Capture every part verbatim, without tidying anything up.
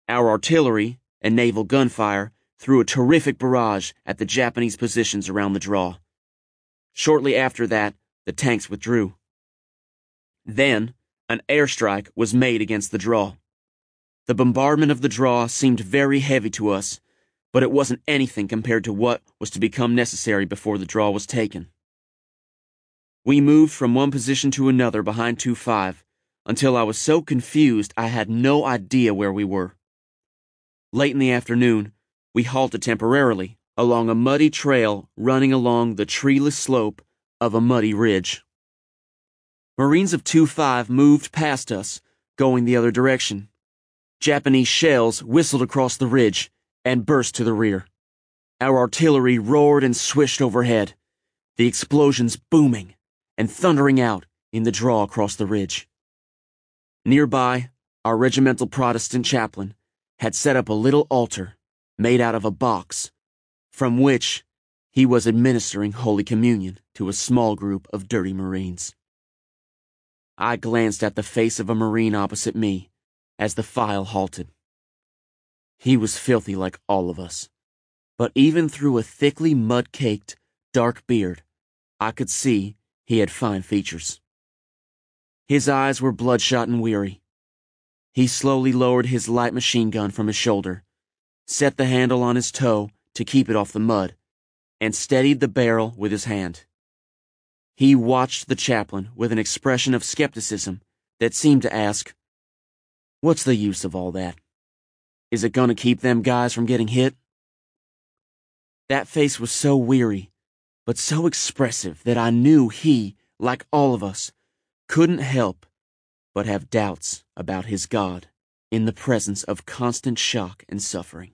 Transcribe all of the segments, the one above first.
Our artillery and naval gunfire threw a terrific barrage at the Japanese positions around the draw. Shortly after that, the tanks withdrew. Then, an airstrike was made against the draw. The bombardment of the draw seemed very heavy to us, but it wasn't anything compared to what was to become necessary before the draw was taken. We moved from one position to another behind two five, until I was so confused I had no idea where we were. Late in the afternoon, we halted temporarily along a muddy trail running along the treeless slope of a muddy ridge. Marines of two five moved past us, going the other direction. Japanese shells whistled across the ridge and burst to the rear. Our artillery roared and swished overhead, the explosions booming and thundering out in the draw across the ridge. Nearby, our regimental Protestant chaplain had set up a little altar made out of a box, from which he was administering Holy Communion to a small group of dirty Marines. I glanced at the face of a Marine opposite me as the file halted. He was filthy like all of us, but even through a thickly mud-caked, dark beard, I could see he had fine features. His eyes were bloodshot and weary. He slowly lowered his light machine gun from his shoulder, set the handle on his toe to keep it off the mud, and steadied the barrel with his hand. He watched the chaplain with an expression of skepticism that seemed to ask, "What's the use of all that? Is it gonna keep them guys from getting hit?" That face was so weary, but so expressive that I knew he, like all of us, couldn't help but have doubts about his God in the presence of constant shock and suffering.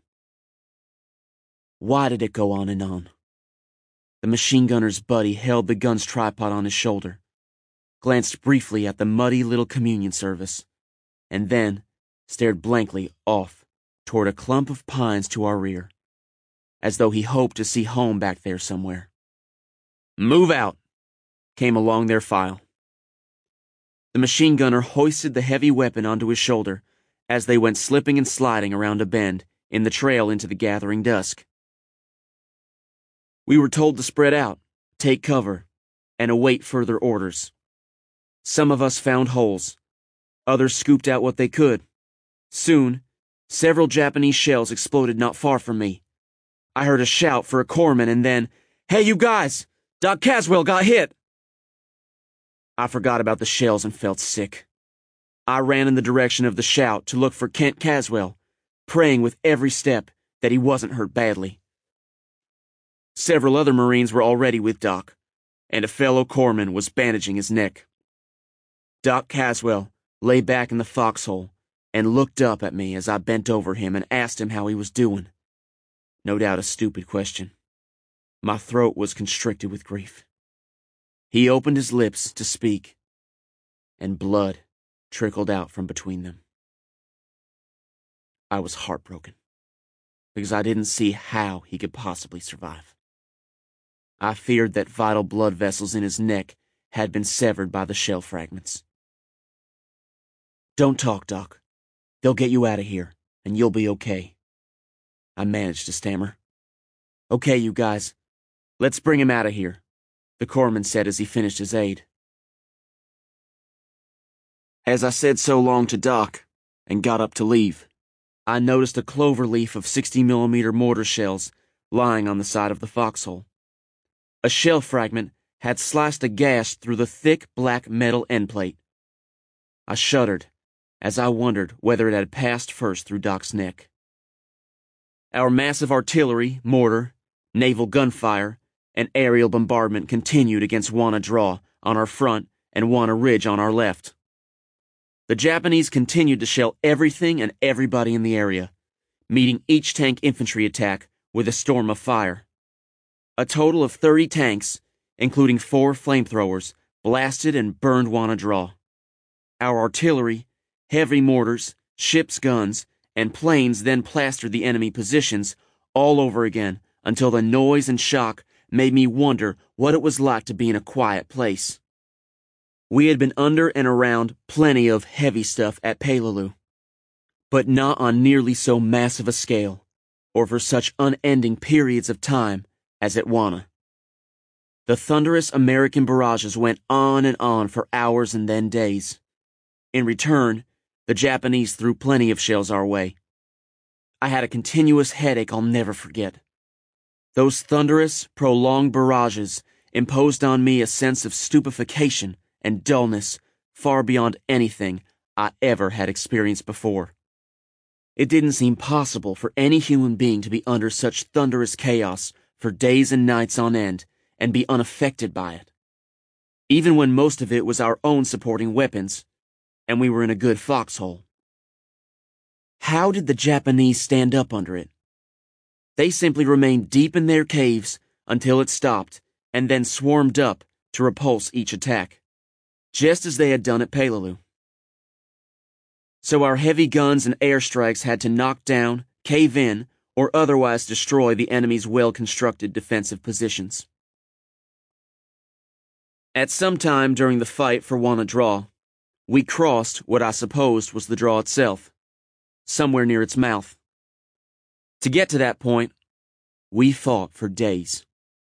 Why did it go on and on? The machine gunner's buddy held the gun's tripod on his shoulder, glanced briefly at the muddy little communion service, and then stared blankly off toward a clump of pines to our rear, as though he hoped to see home back there somewhere. "Move out," came along their file. The machine gunner hoisted the heavy weapon onto his shoulder as they went slipping and sliding around a bend in the trail into the gathering dusk. We were told to spread out, take cover, and await further orders. Some of us found holes. Others scooped out what they could. Soon, several Japanese shells exploded not far from me. I heard a shout for a corpsman and then, "Hey, you guys! Doc Caswell got hit!" I forgot about the shells and felt sick. I ran in the direction of the shout to look for Kent Caswell, praying with every step that he wasn't hurt badly. Several other Marines were already with Doc, and a fellow corpsman was bandaging his neck. Doc Caswell lay back in the foxhole and looked up at me as I bent over him and asked him how he was doing. No doubt a stupid question. My throat was constricted with grief. He opened his lips to speak, and blood trickled out from between them. I was heartbroken, because I didn't see how he could possibly survive. I feared that vital blood vessels in his neck had been severed by the shell fragments. "Don't talk, Doc. They'll get you out of here, and you'll be okay," I managed to stammer. "Okay, you guys, let's bring him out of here," the corpsman said as he finished his aid. As I said so long to Doc and got up to leave, I noticed a clover leaf of sixty millimeter mortar shells lying on the side of the foxhole. A shell fragment had sliced a gash through the thick black metal end plate. I shuddered as I wondered whether it had passed first through Doc's neck. Our massive artillery, mortar, naval gunfire, and aerial bombardment continued against Wanna Draw on our front and Wanna Ridge on our left. The Japanese continued to shell everything and everybody in the area, meeting each tank infantry attack with a storm of fire. A total of thirty tanks, including four flamethrowers, blasted and burned Wanna Draw. Our artillery, heavy mortars, ships' guns, and planes then plastered the enemy positions all over again until the noise and shock made me wonder what it was like to be in a quiet place. We had been under and around plenty of heavy stuff at Peleliu, but not on nearly so massive a scale, or for such unending periods of time as at Wana. The thunderous American barrages went on and on for hours and then days. In return, the Japanese threw plenty of shells our way. I had a continuous headache I'll never forget. Those thunderous, prolonged barrages imposed on me a sense of stupefaction and dullness far beyond anything I ever had experienced before. It didn't seem possible for any human being to be under such thunderous chaos for days and nights on end and be unaffected by it. Even when most of it was our own supporting weapons, and we were in a good foxhole. How did the Japanese stand up under it? They simply remained deep in their caves until it stopped, and then swarmed up to repulse each attack, just as they had done at Peleliu. So our heavy guns and airstrikes had to knock down, cave in, or otherwise destroy the enemy's well-constructed defensive positions. At some time during the fight for Wana Draw, we crossed what I supposed was the draw itself, somewhere near its mouth. To get to that point, we fought for days.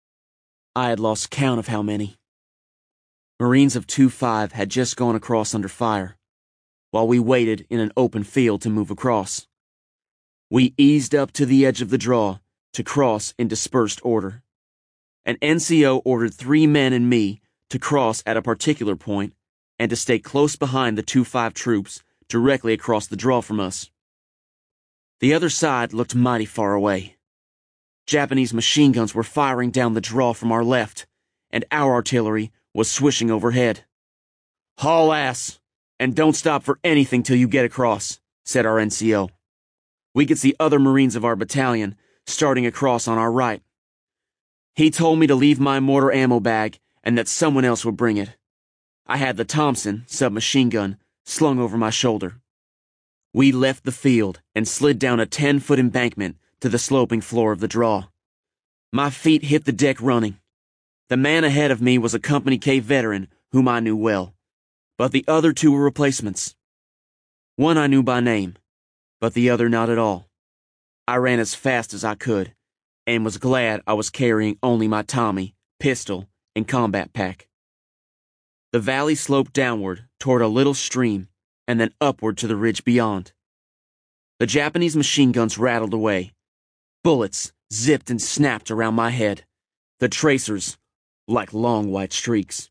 I had lost count of how many. Marines of two five had just gone across under fire, while we waited in an open field to move across. We eased up to the edge of the draw to cross in dispersed order. An N C O ordered three men and me to cross at a particular point and to stay close behind the two five troops directly across the draw from us. The other side looked mighty far away. Japanese machine guns were firing down the draw from our left, and our artillery was swishing overhead. "Haul ass, and don't stop for anything till you get across," said our N C O. We could see other Marines of our battalion starting across on our right. He told me to leave my mortar ammo bag and that someone else would bring it. I had the Thompson submachine gun slung over my shoulder. We left the field and slid down a ten-foot embankment to the sloping floor of the draw. My feet hit the deck running. The man ahead of me was a Company K veteran whom I knew well, but the other two were replacements. One I knew by name, but the other not at all. I ran as fast as I could, and was glad I was carrying only my Tommy, pistol, and combat pack. The valley sloped downward toward a little stream, and then upward to the ridge beyond. The Japanese machine guns rattled away. Bullets zipped and snapped around my head, the tracers like long white streaks.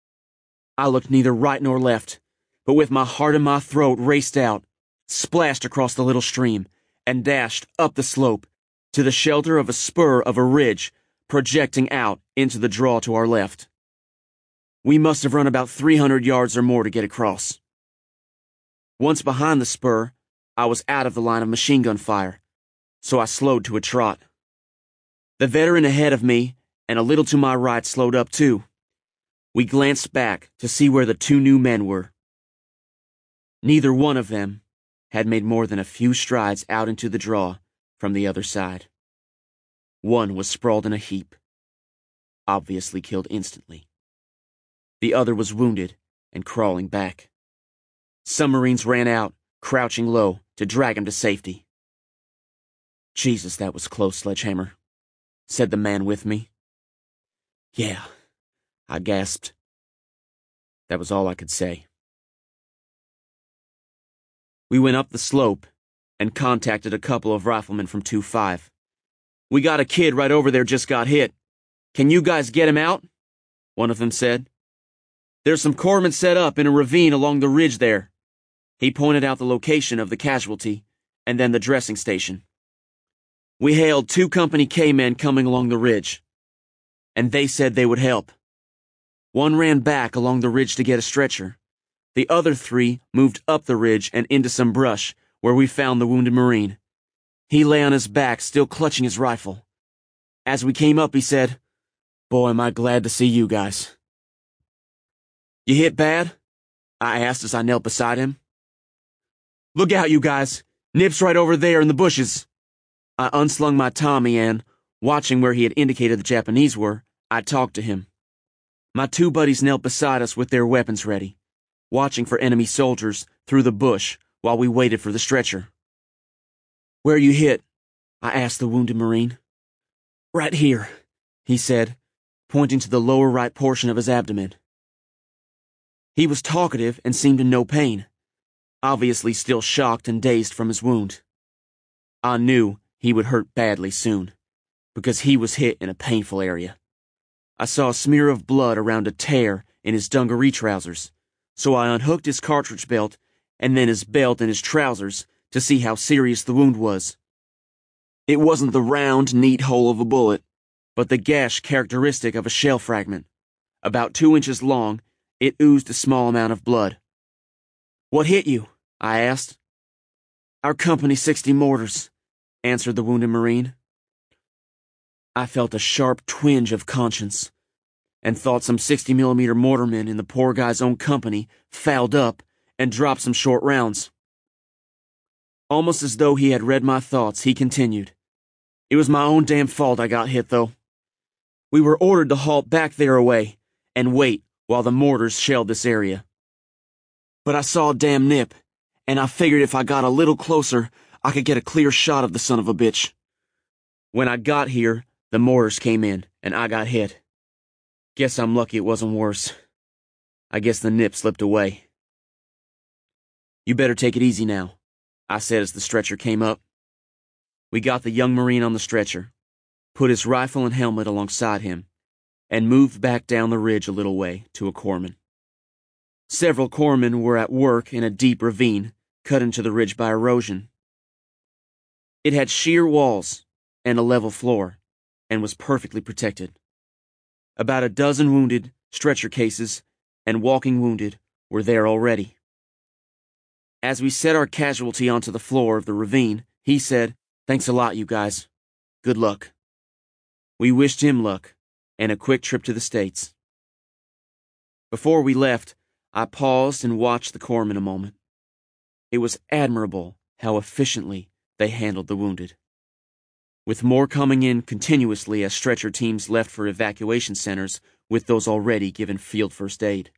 I looked neither right nor left, but with my heart in my throat raced out, splashed across the little stream, and dashed up the slope to the shelter of a spur of a ridge projecting out into the draw to our left. We must have run about three hundred yards or more to get across. Once behind the spur, I was out of the line of machine gun fire, so I slowed to a trot. The veteran ahead of me and a little to my right slowed up too. We glanced back to see where the two new men were. Neither one of them had made more than a few strides out into the draw from the other side. One was sprawled in a heap, obviously killed instantly. The other was wounded and crawling back. Some Marines ran out, crouching low, to drag him to safety. "Jesus, that was close, Sledgehammer," said the man with me. "Yeah," I gasped. That was all I could say. We went up the slope and contacted a couple of riflemen from two five. "We got a kid right over there just got hit. Can you guys get him out?" one of them said. "There's some corpsmen set up in a ravine along the ridge there." He pointed out the location of the casualty and then the dressing station. We hailed two Company K men coming along the ridge, and they said they would help. One ran back along the ridge to get a stretcher. The other three moved up the ridge and into some brush where we found the wounded Marine. He lay on his back, still clutching his rifle. As we came up, he said, "Boy, am I glad to see you guys." "You hit bad?" I asked as I knelt beside him. "Look out, you guys. Nip's right over there in the bushes." I unslung my Tommy and, watching where he had indicated the Japanese were, I talked to him. My two buddies knelt beside us with their weapons ready, watching for enemy soldiers through the bush while we waited for the stretcher. "Where are you hit?" I asked the wounded Marine. "Right here," he said, pointing to the lower right portion of his abdomen. He was talkative and seemed in no pain, obviously still shocked and dazed from his wound. I knew he would hurt badly soon, because he was hit in a painful area. I saw a smear of blood around a tear in his dungaree trousers, so I unhooked his cartridge belt and then his belt and his trousers to see how serious the wound was. It wasn't the round, neat hole of a bullet, but the gash characteristic of a shell fragment. About two inches long, it oozed a small amount of blood. "What hit you?" I asked. "Our Company sixty mortars," answered the wounded Marine. I felt a sharp twinge of conscience, and thought some sixty millimeter mortarmen in the poor guy's own company fouled up and dropped some short rounds. Almost as though he had read my thoughts, he continued. "It was my own damn fault I got hit, though. We were ordered to halt back there away and wait while the mortars shelled this area. But I saw a damn nip, and I figured if I got a little closer, I could get a clear shot of the son of a bitch. When I got here, the mortars came in, and I got hit. Guess I'm lucky it wasn't worse. I guess the nip slipped away." "You better take it easy now," I said as the stretcher came up. We got the young Marine on the stretcher, put his rifle and helmet alongside him, and moved back down the ridge a little way to a corpsman. Several corpsmen were at work in a deep ravine cut into the ridge by erosion. It had sheer walls and a level floor, and was perfectly protected. About a dozen wounded, stretcher cases, and walking wounded were there already. As we set our casualty onto the floor of the ravine, he said, "Thanks a lot, you guys. Good luck." We wished him luck, and a quick trip to the States. Before we left, I paused and watched the corpsmen a moment. It was admirable how efficiently they handled the wounded, with more coming in continuously as stretcher teams left for evacuation centers with those already given field first aid.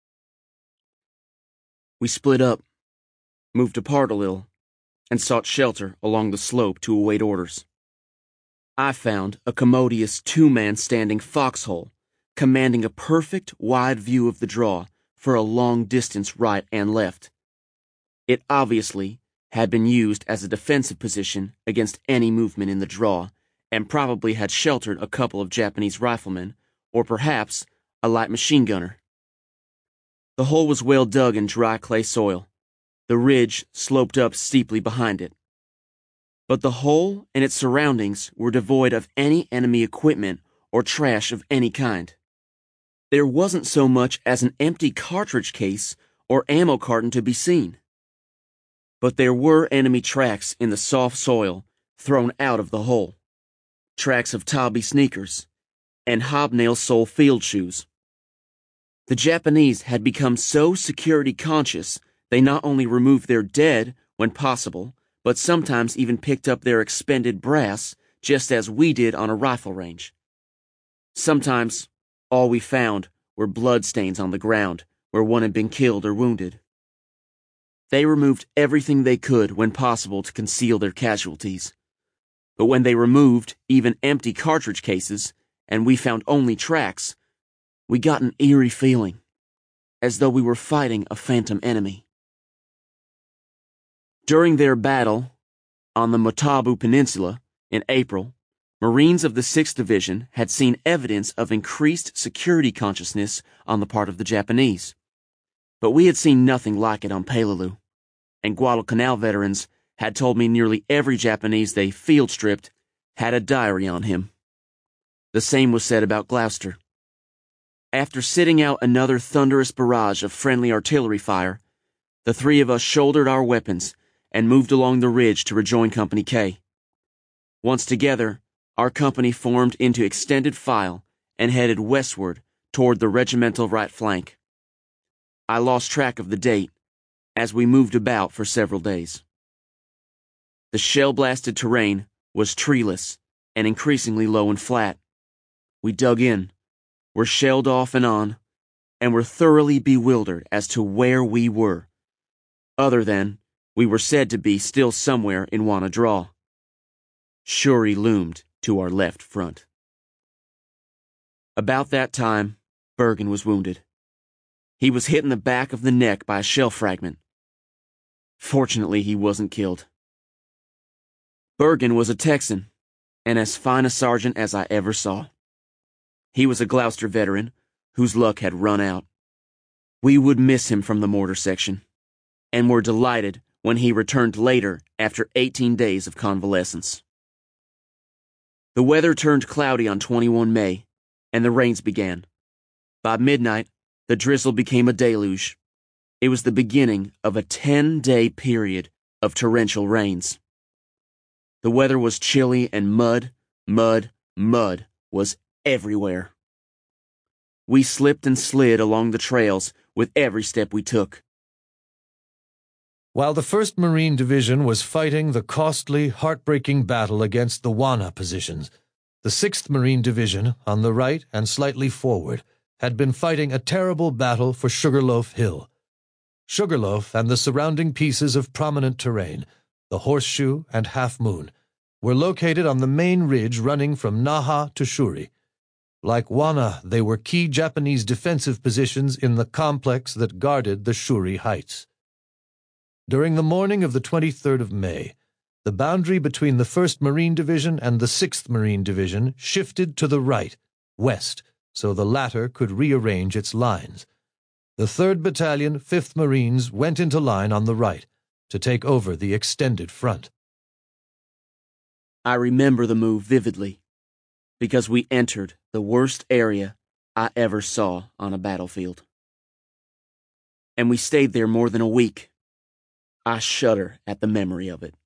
We split up, moved apart a little, and sought shelter along the slope to await orders. I found a commodious two-man standing foxhole, commanding a perfect wide view of the draw for a long distance right and left. It obviously had been used as a defensive position against any movement in the draw, and probably had sheltered a couple of Japanese riflemen, or perhaps a light machine gunner. The hole was well dug in dry clay soil. The ridge sloped up steeply behind it. But the hole and its surroundings were devoid of any enemy equipment or trash of any kind. There wasn't so much as an empty cartridge case or ammo carton to be seen. But there were enemy tracks in the soft soil thrown out of the hole. Tracks of Tabi sneakers and hobnail sole field shoes. The Japanese had become so security conscious they not only removed their dead when possible, but sometimes even picked up their expended brass, just as we did on a rifle range. Sometimes all we found were bloodstains on the ground where one had been killed or wounded. They removed everything they could when possible to conceal their casualties. But when they removed even empty cartridge cases, and we found only tracks, we got an eerie feeling, as though we were fighting a phantom enemy. During their battle on the Matabu Peninsula in April, Marines of the sixth Division had seen evidence of increased security consciousness on the part of the Japanese. But we had seen nothing like it on Peleliu, and Guadalcanal veterans had told me nearly every Japanese they field stripped had a diary on him. The same was said about Gloucester. After sitting out another thunderous barrage of friendly artillery fire, the three of us shouldered our weapons and moved along the ridge to rejoin Company K. Once together, our company formed into extended file and headed westward toward the regimental right flank. I lost track of the date, as we moved about for several days. The shell-blasted terrain was treeless and increasingly low and flat. We dug in, were shelled off and on, and were thoroughly bewildered as to where we were, other than we were said to be still somewhere in Wana Draw. Shuri loomed to our left front. About that time, Bergen was wounded. He was hit in the back of the neck by a shell fragment. Fortunately, he wasn't killed. Bergen was a Texan, and as fine a sergeant as I ever saw. He was a Gloucester veteran whose luck had run out. We would miss him from the mortar section, and were delighted when he returned later after eighteen days of convalescence. The weather turned cloudy on the twenty-first of May, and the rains began. By midnight, the drizzle became a deluge. It was the beginning of a ten-day period of torrential rains. The weather was chilly and mud, mud, mud was everywhere. We slipped and slid along the trails with every step we took. While the first Marine Division was fighting the costly, heartbreaking battle against the Wana positions, the sixth Marine Division, on the right and slightly forward, had been fighting a terrible battle for Sugarloaf Hill. Sugarloaf and the surrounding pieces of prominent terrain, the Horseshoe and Half Moon, were located on the main ridge running from Naha to Shuri. Like Wana, they were key Japanese defensive positions in the complex that guarded the Shuri Heights. During the morning of the twenty-third of May, the boundary between the first Marine Division and the sixth Marine Division shifted to the right, west, so the latter could rearrange its lines. The third Battalion, fifth Marines, went into line on the right to take over the extended front. I remember the move vividly, because we entered the worst area I ever saw on a battlefield. And we stayed there more than a week. I shudder at the memory of it.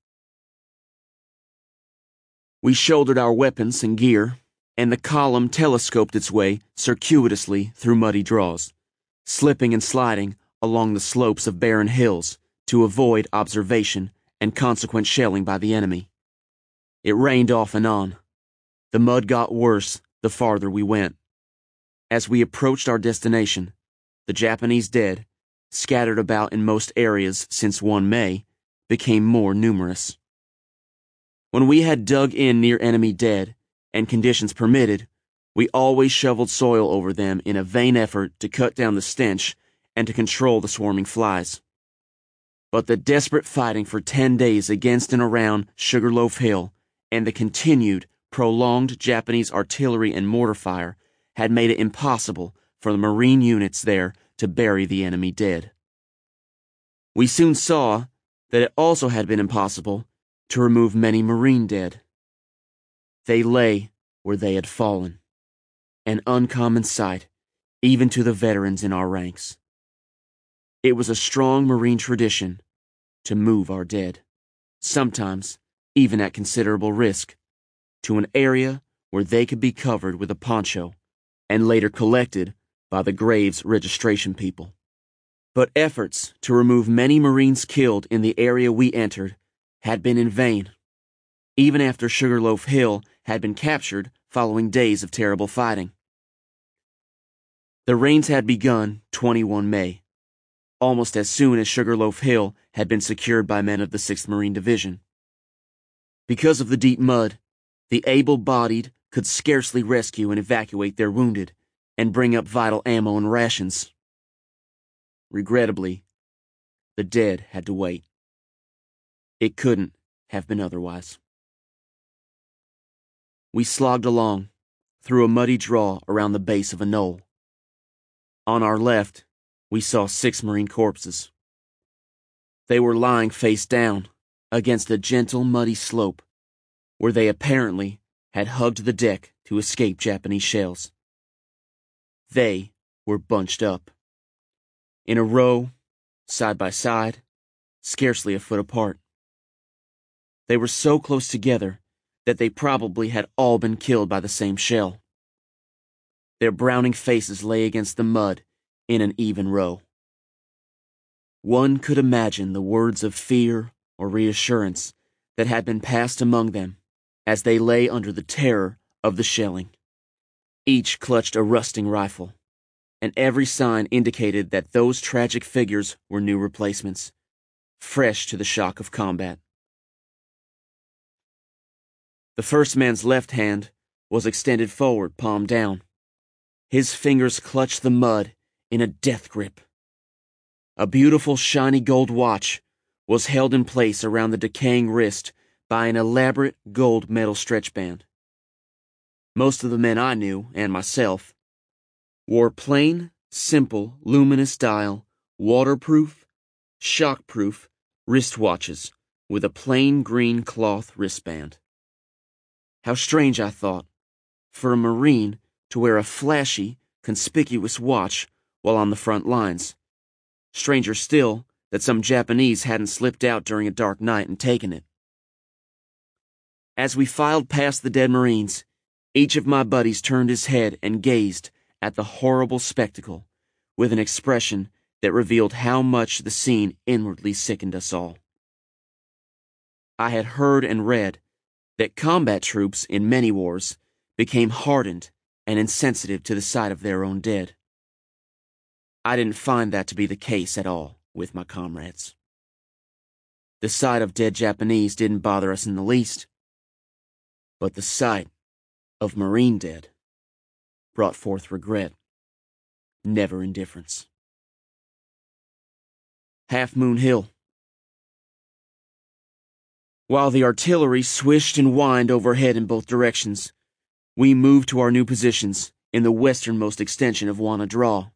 We shouldered our weapons and gear, and the column telescoped its way circuitously through muddy draws, slipping and sliding along the slopes of barren hills to avoid observation and consequent shelling by the enemy. It rained off and on. The mud got worse the farther we went. As we approached our destination, the Japanese dead, scattered about in most areas since the first of May, became more numerous. When we had dug in near enemy dead, and conditions permitted, we always shoveled soil over them in a vain effort to cut down the stench and to control the swarming flies. But the desperate fighting for ten days against and around Sugarloaf Hill and the continued, prolonged Japanese artillery and mortar fire had made it impossible for the Marine units there to bury the enemy dead. We soon saw that it also had been impossible to remove many Marine dead. They lay where they had fallen, an uncommon sight even to the veterans in our ranks. It was a strong Marine tradition to move our dead, sometimes even at considerable risk, to an area where they could be covered with a poncho and later collected by the graves registration people. But efforts to remove many Marines killed in the area we entered had been in vain, even after Sugarloaf Hill had been captured following days of terrible fighting. The rains had begun the twenty-first of May, almost as soon as Sugarloaf Hill had been secured by men of the sixth Marine Division. Because of the deep mud, the able-bodied could scarcely rescue and evacuate their wounded and bring up vital ammo and rations. Regrettably, the dead had to wait. It couldn't have been otherwise. We slogged along through a muddy draw around the base of a knoll. On our left, we saw six Marine corpses. They were lying face down against a gentle, muddy slope where they apparently had hugged the deck to escape Japanese shells. They were bunched up, in a row, side by side, scarcely a foot apart. They were so close together that they probably had all been killed by the same shell. Their browning faces lay against the mud in an even row. One could imagine the words of fear or reassurance that had been passed among them as they lay under the terror of the shelling. Each clutched a rusting rifle, and every sign indicated that those tragic figures were new replacements, fresh to the shock of combat. The first man's left hand was extended forward, palm down. His fingers clutched the mud in a death grip. A beautiful shiny gold watch was held in place around the decaying wrist by an elaborate gold metal stretch band. Most of the men I knew, and myself, wore plain, simple, luminous dial, waterproof, shockproof wristwatches with a plain green cloth wristband. How strange, I thought, for a Marine to wear a flashy, conspicuous watch while on the front lines. Stranger still that some Japanese hadn't slipped out during a dark night and taken it. As we filed past the dead Marines, each of my buddies turned his head and gazed at the horrible spectacle with an expression that revealed how much the scene inwardly sickened us all. I had heard and read that combat troops in many wars became hardened and insensitive to the sight of their own dead. I didn't find that to be the case at all with my comrades. The sight of dead Japanese didn't bother us in the least, but the sight of Marine dead brought forth regret, never indifference. Half Moon Hill. While the artillery swished and whined overhead in both directions, we moved to our new positions in the westernmost extension of Wanna Draw.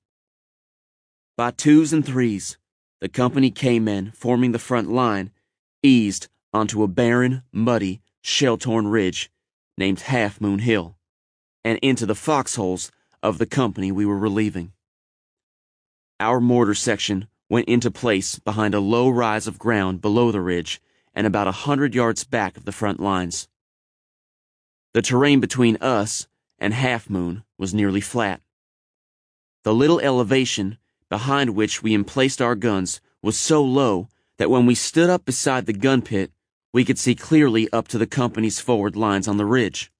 By twos and threes, the Company K men forming the front line eased onto a barren, muddy, shell-torn ridge named Half Moon Hill, and into the foxholes of the company we were relieving. Our mortar section went into place behind a low rise of ground below the ridge and about a hundred yards back of the front lines. The terrain between us and Half Moon was nearly flat. The little elevation behind which we emplaced our guns was so low that when we stood up beside the gun pit, we could see clearly up to the company's forward lines on the ridge.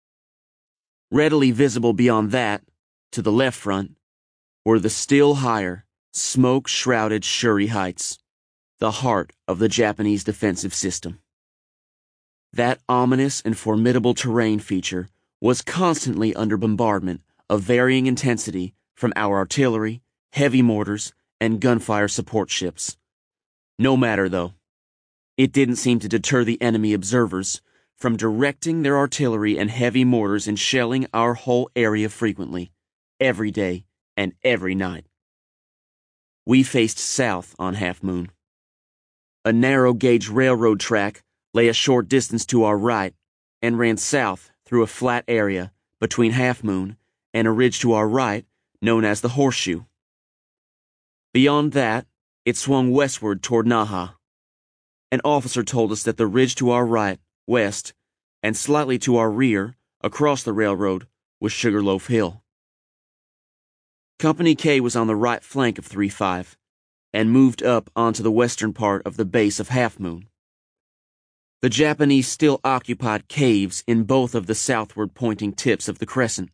Readily visible beyond that, to the left front, were the still higher, smoke-shrouded Shuri Heights, the heart of the Japanese defensive system. That ominous and formidable terrain feature was constantly under bombardment of varying intensity from our artillery, heavy mortars, and gunfire support ships. No matter, though. It didn't seem to deter the enemy observers from directing their artillery and heavy mortars and shelling our whole area frequently, every day and every night. We faced south on Half Moon. A narrow-gauge railroad track lay a short distance to our right and ran south through a flat area between Half Moon and a ridge to our right known as the Horseshoe. Beyond that, it swung westward toward Naha. An officer told us that the ridge to our right, west, and slightly to our rear, across the railroad, was Sugarloaf Hill. Company K was on the right flank of three five, and moved up onto the western part of the base of Half Moon. The Japanese still occupied caves in both of the southward pointing tips of the crescent.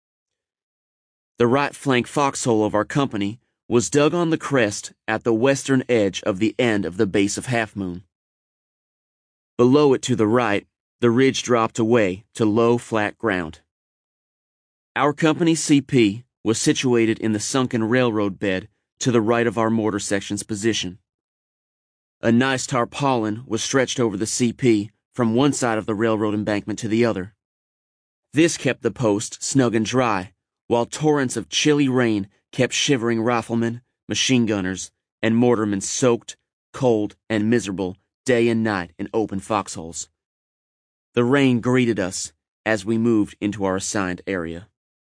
The right flank foxhole of our company was dug on the crest at the western edge of the end of the base of Half Moon. Below it to the right, the ridge dropped away to low, flat ground. Our company's C P was situated in the sunken railroad bed to the right of our mortar section's position. A nice tarpaulin was stretched over the C P from one side of the railroad embankment to the other. This kept the post snug and dry, while torrents of chilly rain kept shivering riflemen, machine gunners, and mortarmen soaked, cold, and miserable day and night in open foxholes. The rain greeted us as we moved into our assigned area.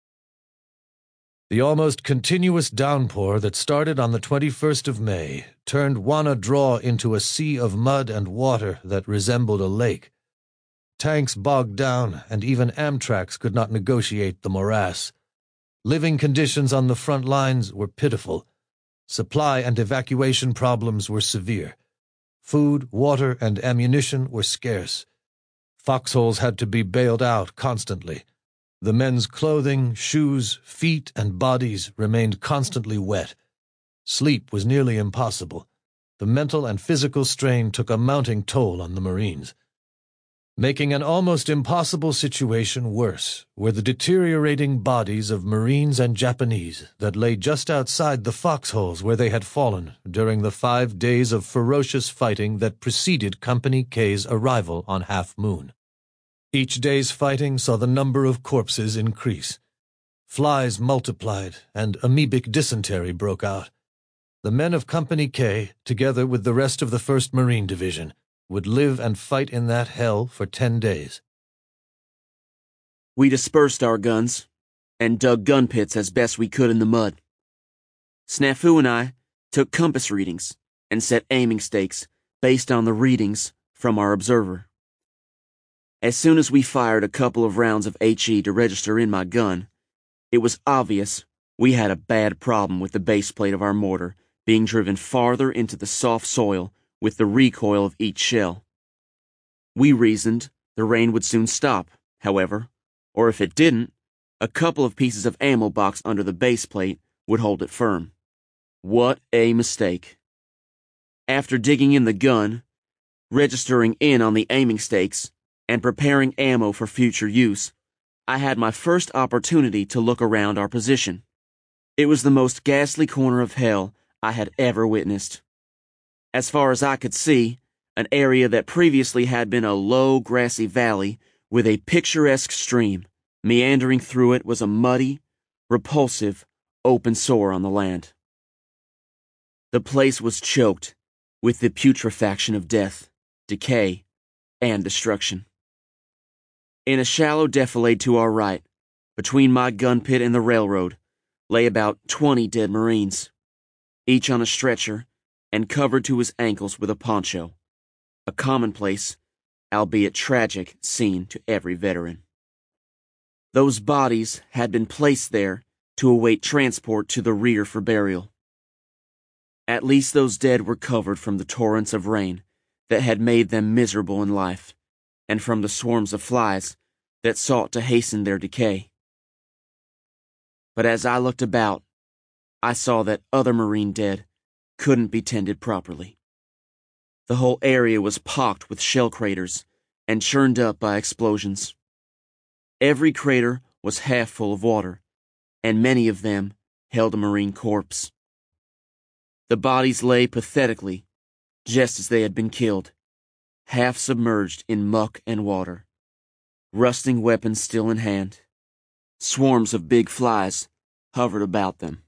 The almost continuous downpour that started on the twenty-first of May turned Wanna Draw into a sea of mud and water that resembled a lake. Tanks bogged down, and even Amtraks could not negotiate the morass. Living conditions on the front lines were pitiful. Supply and evacuation problems were severe. Food, water, and ammunition were scarce. Foxholes had to be bailed out constantly. The men's clothing, shoes, feet, and bodies remained constantly wet. Sleep was nearly impossible. the mental and physical strain took a mounting toll on the Marines. Making an almost impossible situation worse were the deteriorating bodies of Marines and Japanese that lay just outside the foxholes where they had fallen during the five days of ferocious fighting that preceded Company K's arrival on Half Moon. Each day's fighting saw the number of corpses increase. Flies multiplied and amoebic dysentery broke out. The men of Company K, together with the rest of the first Marine Division, would live and fight in that hell for ten days. We dispersed our guns and dug gun pits as best we could in the mud. Snafu and I took compass readings and set aiming stakes based on the readings from our observer. As soon as we fired a couple of rounds of HE to register in my gun, it was obvious we had a bad problem with the base plate of our mortar being driven farther into the soft soil with the recoil of each shell. We reasoned the rain would soon stop, however, or if it didn't, a couple of pieces of ammo box under the base plate would hold it firm. What a mistake. After digging in the gun, registering in on the aiming stakes, and preparing ammo for future use, I had my first opportunity to look around our position. It was the most ghastly corner of hell I had ever witnessed. As far as I could see, an area that previously had been a low, grassy valley with a picturesque stream meandering through it was a muddy, repulsive, open sore on the land. The place was choked with the putrefaction of death, decay, and destruction. In a shallow defilade to our right, between my gun pit and the railroad, lay about twenty dead Marines, each on a stretcher and covered to his ankles with a poncho, a commonplace, albeit tragic, scene to every veteran. Those bodies had been placed there to await transport to the rear for burial. At least those dead were covered from the torrents of rain that had made them miserable in life, and from the swarms of flies that sought to hasten their decay. But as I looked about, I saw that other Marine dead couldn't be tended properly. The whole area was pocked with shell craters and churned up by explosions. Every crater was half full of water, and many of them held a Marine corpse. The bodies lay pathetically, just as they had been killed, half submerged in muck and water, rusting weapons still in hand. Swarms of big flies hovered about them.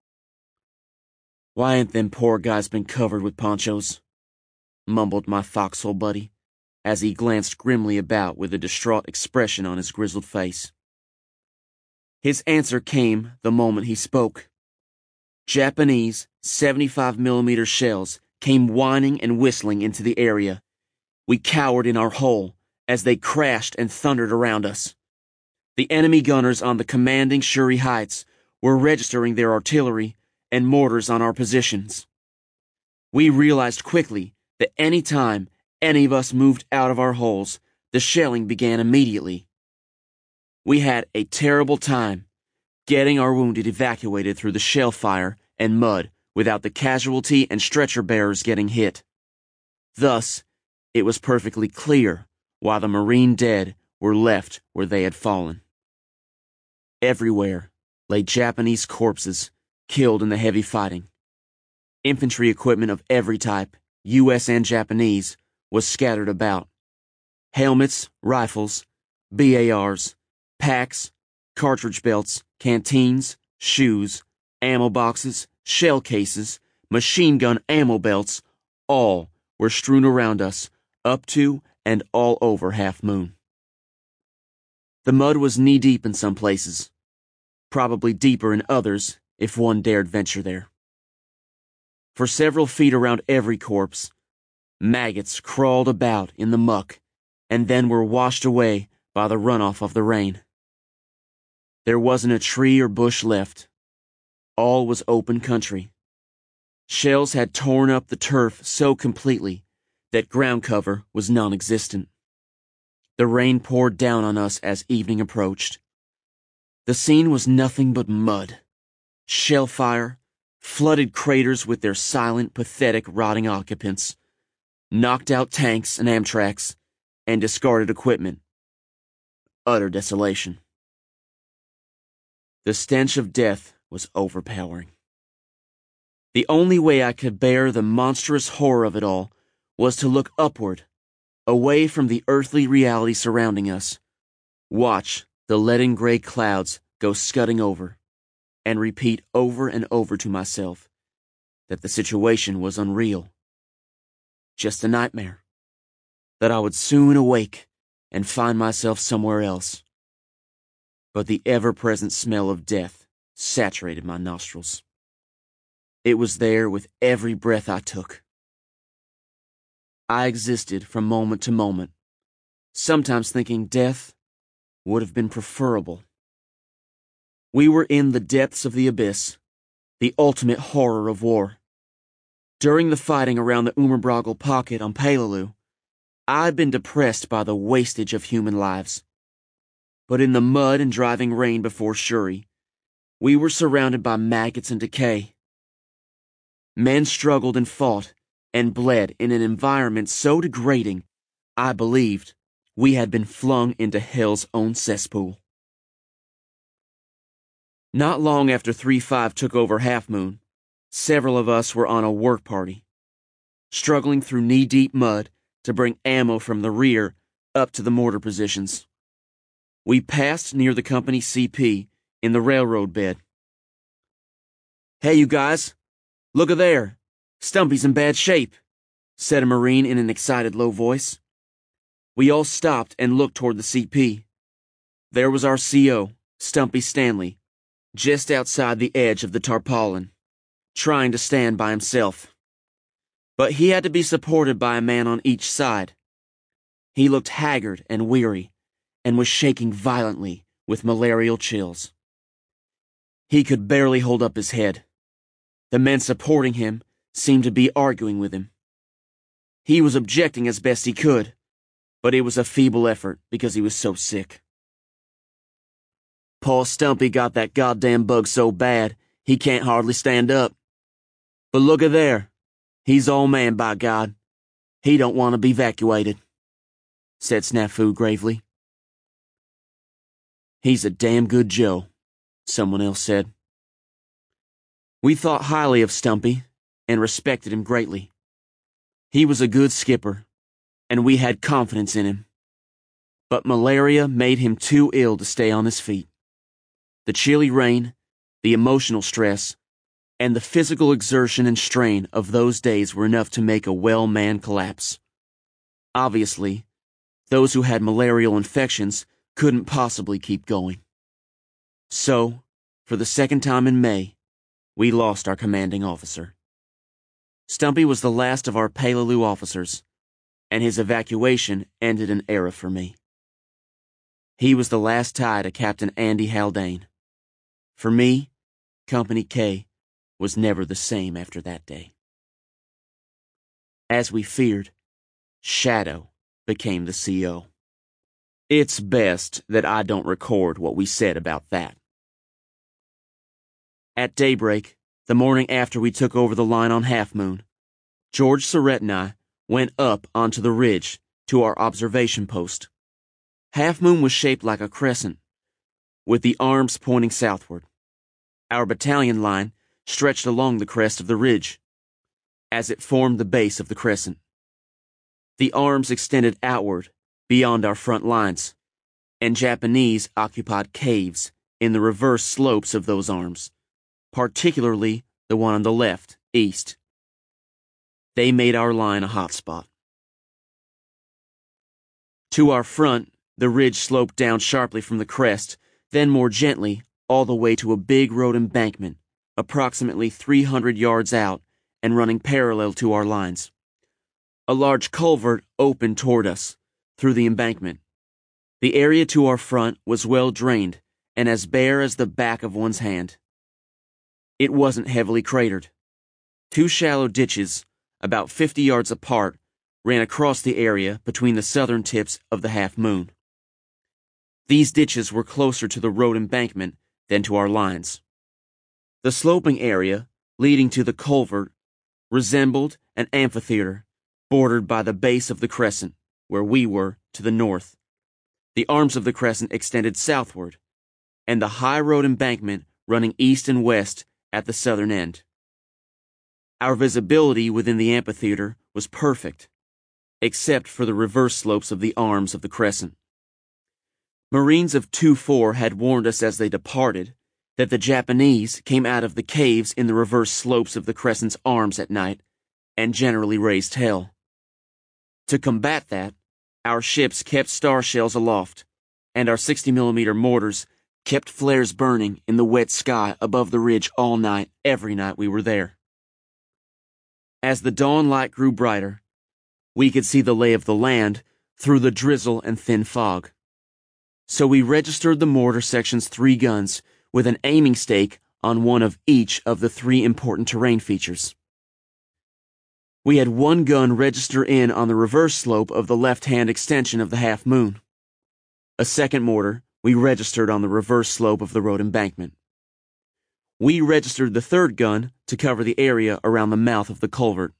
"Why ain't them poor guys been covered with ponchos?" mumbled my foxhole buddy, as he glanced grimly about with a distraught expression on his grizzled face. His answer came the moment he spoke. Japanese seventy-five millimeter shells came whining and whistling into the area. We cowered in our hole as they crashed and thundered around us. The enemy gunners on the commanding Shuri Heights were registering their artillery and mortars on our positions. We realized quickly that any time any of us moved out of our holes, the shelling began immediately. We had a terrible time getting our wounded evacuated through the shell fire and mud without the casualty and stretcher bearers getting hit. Thus, it was perfectly clear why the Marine dead were left where they had fallen. Everywhere lay Japanese corpses killed in the heavy fighting. Infantry equipment of every type, U S and Japanese, was scattered about. Helmets, rifles, B A Rs, packs, cartridge belts, canteens, shoes, ammo boxes, shell cases, machine gun ammo belts, all were strewn around us, up to and all over Half Moon. The mud was knee-deep in some places, probably deeper in others if one dared venture there. For several feet around every corpse, maggots crawled about in the muck and then were washed away by the runoff of the rain. There wasn't a tree or bush left. All was open country. Shells had torn up the turf so completely that ground cover was non-existent. The rain poured down on us as evening approached. The scene was nothing but mud, shell fire, flooded craters with their silent, pathetic, rotting occupants, knocked out tanks and Amtraks, and discarded equipment. Utter desolation. The stench of death was overpowering. The only way I could bear the monstrous horror of it all was to look upward, away from the earthly reality surrounding us, watch the leaden gray clouds go scudding over, and repeat over and over to myself that the situation was unreal, just a nightmare, that I would soon awake and find myself somewhere else. But the ever-present smell of death saturated my nostrils. It was there with every breath I took. I existed from moment to moment, sometimes thinking death would have been preferable. We were in the depths of the abyss, the ultimate horror of war. During the fighting around the Umabragal pocket on Peleliu, I'd been depressed by the wastage of human lives. But in the mud and driving rain before Shuri, we were surrounded by maggots and decay. Men struggled and fought and bled in an environment so degrading, I believed we had been flung into hell's own cesspool. Not long after three five took over Half Moon, several of us were on a work party, struggling through knee-deep mud to bring ammo from the rear up to the mortar positions. We passed near the company C P in the railroad bed. "Hey, you guys, look a there. Stumpy's in bad shape," said a Marine in an excited low voice. We all stopped and looked toward the C P. There was our C O, Stumpy Stanley, just outside the edge of the tarpaulin, trying to stand by himself. But he had to be supported by a man on each side. He looked haggard and weary, and was shaking violently with malarial chills. He could barely hold up his head. The men supporting him seemed to be arguing with him. He was objecting as best he could, but it was a feeble effort because he was so sick. "Paul Stumpy got that goddamn bug so bad, he can't hardly stand up. But look a there. He's all man, by God. He don't want to be evacuated," said Snafu gravely. "He's a damn good Joe," someone else said. We thought highly of Stumpy and respected him greatly. He was a good skipper, and we had confidence in him. But malaria made him too ill to stay on his feet. The chilly rain, the emotional stress, and the physical exertion and strain of those days were enough to make a well man collapse. Obviously, those who had malarial infections couldn't possibly keep going. So, for the second time in May, we lost our commanding officer. Stumpy was the last of our Peleliu officers, and his evacuation ended an era for me. He was the last tie to Captain Andy Haldane. For me, Company K was never the same after that day. As we feared, Shadow became the C O. It's best that I don't record what we said about that. At daybreak, the morning after we took over the line on Half Moon, George Surrett and I went up onto the ridge to our observation post. Half Moon was shaped like a crescent, with the arms pointing southward. Our battalion line stretched along the crest of the ridge, as it formed the base of the crescent. The arms extended outward beyond our front lines, and Japanese occupied caves in the reverse slopes of those arms, particularly the one on the left, east. They made our line a hotspot. To our front, the ridge sloped down sharply from the crest, then more gently all the way to a big road embankment, approximately three hundred yards out and running parallel to our lines. A large culvert opened toward us through the embankment. The area to our front was well drained and as bare as the back of one's hand. It wasn't heavily cratered. Two shallow ditches, about fifty yards apart, ran across the area between the southern tips of the Half Moon. These ditches were closer to the road embankment than to our lines. The sloping area leading to the culvert resembled an amphitheater bordered by the base of the crescent, where we were, to the north. The arms of the crescent extended southward, and the high road embankment running east and west at the southern end. Our visibility within the amphitheater was perfect, except for the reverse slopes of the arms of the crescent. Marines of two four had warned us as they departed that the Japanese came out of the caves in the reverse slopes of the crescent's arms at night and generally raised hell. To combat that, our ships kept star shells aloft, and our sixty millimeter mortars kept flares burning in the wet sky above the ridge all night, every night we were there. As the dawn light grew brighter, we could see the lay of the land through the drizzle and thin fog. So we registered the mortar section's three guns with an aiming stake on one of each of the three important terrain features. We had one gun register in on the reverse slope of the left-hand extension of the half moon. A second mortar we registered on the reverse slope of the road embankment. We registered the third gun to cover the area around the mouth of the culvert.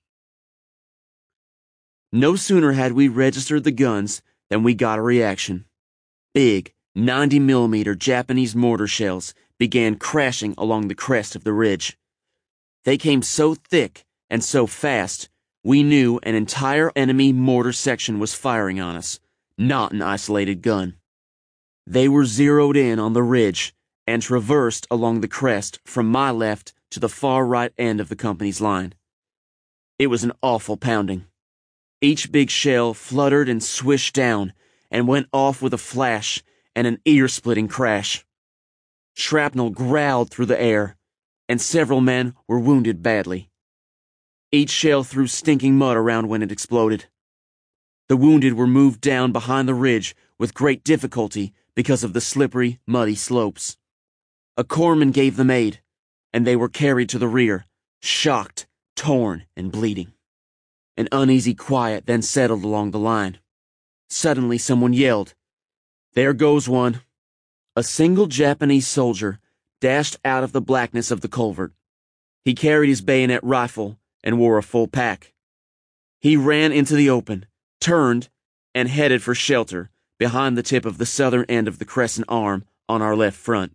No sooner had we registered the guns than we got a reaction. Big, ninety millimeter Japanese mortar shells began crashing along the crest of the ridge. They came so thick and so fast, we knew an entire enemy mortar section was firing on us, not an isolated gun. They were zeroed in on the ridge and traversed along the crest from my left to the far right end of the company's line. It was an awful pounding. Each big shell fluttered and swished down and went off with a flash and an ear-splitting crash. Shrapnel growled through the air, and several men were wounded badly. Each shell threw stinking mud around when it exploded. The wounded were moved down behind the ridge with great difficulty because of the slippery, muddy slopes. A corpsman gave them aid, and they were carried to the rear, shocked, torn, and bleeding. An uneasy quiet then settled along the line. Suddenly someone yelled, "There goes one!" A single Japanese soldier dashed out of the blackness of the culvert. He carried his bayonet rifle and wore a full pack. He ran into the open, turned, and headed for shelter behind the tip of the southern end of the crescent arm on our left front.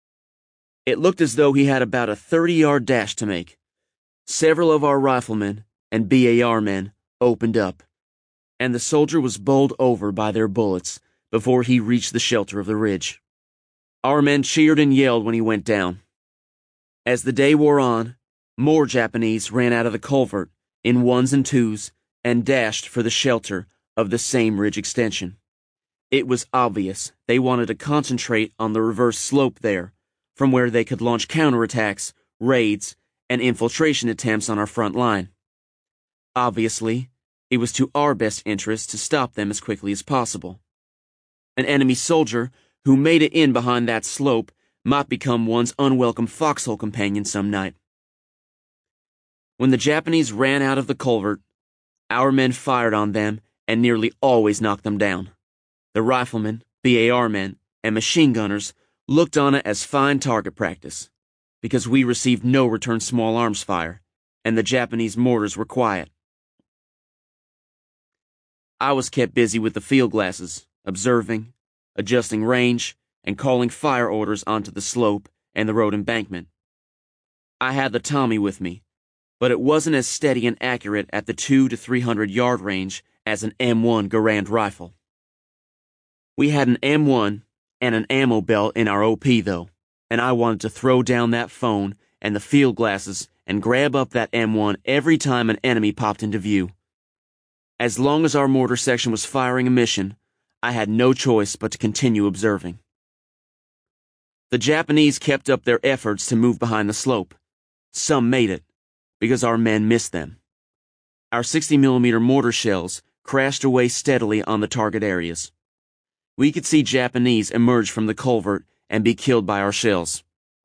It looked as though he had about a thirty-yard dash to make. Several of our riflemen and B A R men opened up, and the soldier was bowled over by their bullets before he reached the shelter of the ridge. Our men cheered and yelled when he went down. As the day wore on, more Japanese ran out of the culvert in ones and twos and dashed for the shelter of the same ridge extension. It was obvious they wanted to concentrate on the reverse slope there, from where they could launch counterattacks, raids, and infiltration attempts on our front line. Obviously, it was to our best interest to stop them as quickly as possible. An enemy soldier who made it in behind that slope might become one's unwelcome foxhole companion some night. When the Japanese ran out of the culvert, our men fired on them and nearly always knocked them down. The riflemen, B A R men, and machine gunners looked on it as fine target practice, because we received no return small arms fire, and the Japanese mortars were quiet. I was kept busy with the field glasses, observing, adjusting range, and calling fire orders onto the slope and the road embankment. I had the Tommy with me, but it wasn't as steady and accurate at the two to three hundred yard range as an M one Garand rifle. We had an M one and an ammo belt in our O P though, and I wanted to throw down that phone and the field glasses and grab up that M one every time an enemy popped into view. As long as our mortar section was firing a mission, I had no choice but to continue observing. The Japanese kept up their efforts to move behind the slope. Some made it, because our men missed them. Our sixty millimeter mortar shells crashed away steadily on the target areas. We could see Japanese emerge from the culvert and be killed by our shells.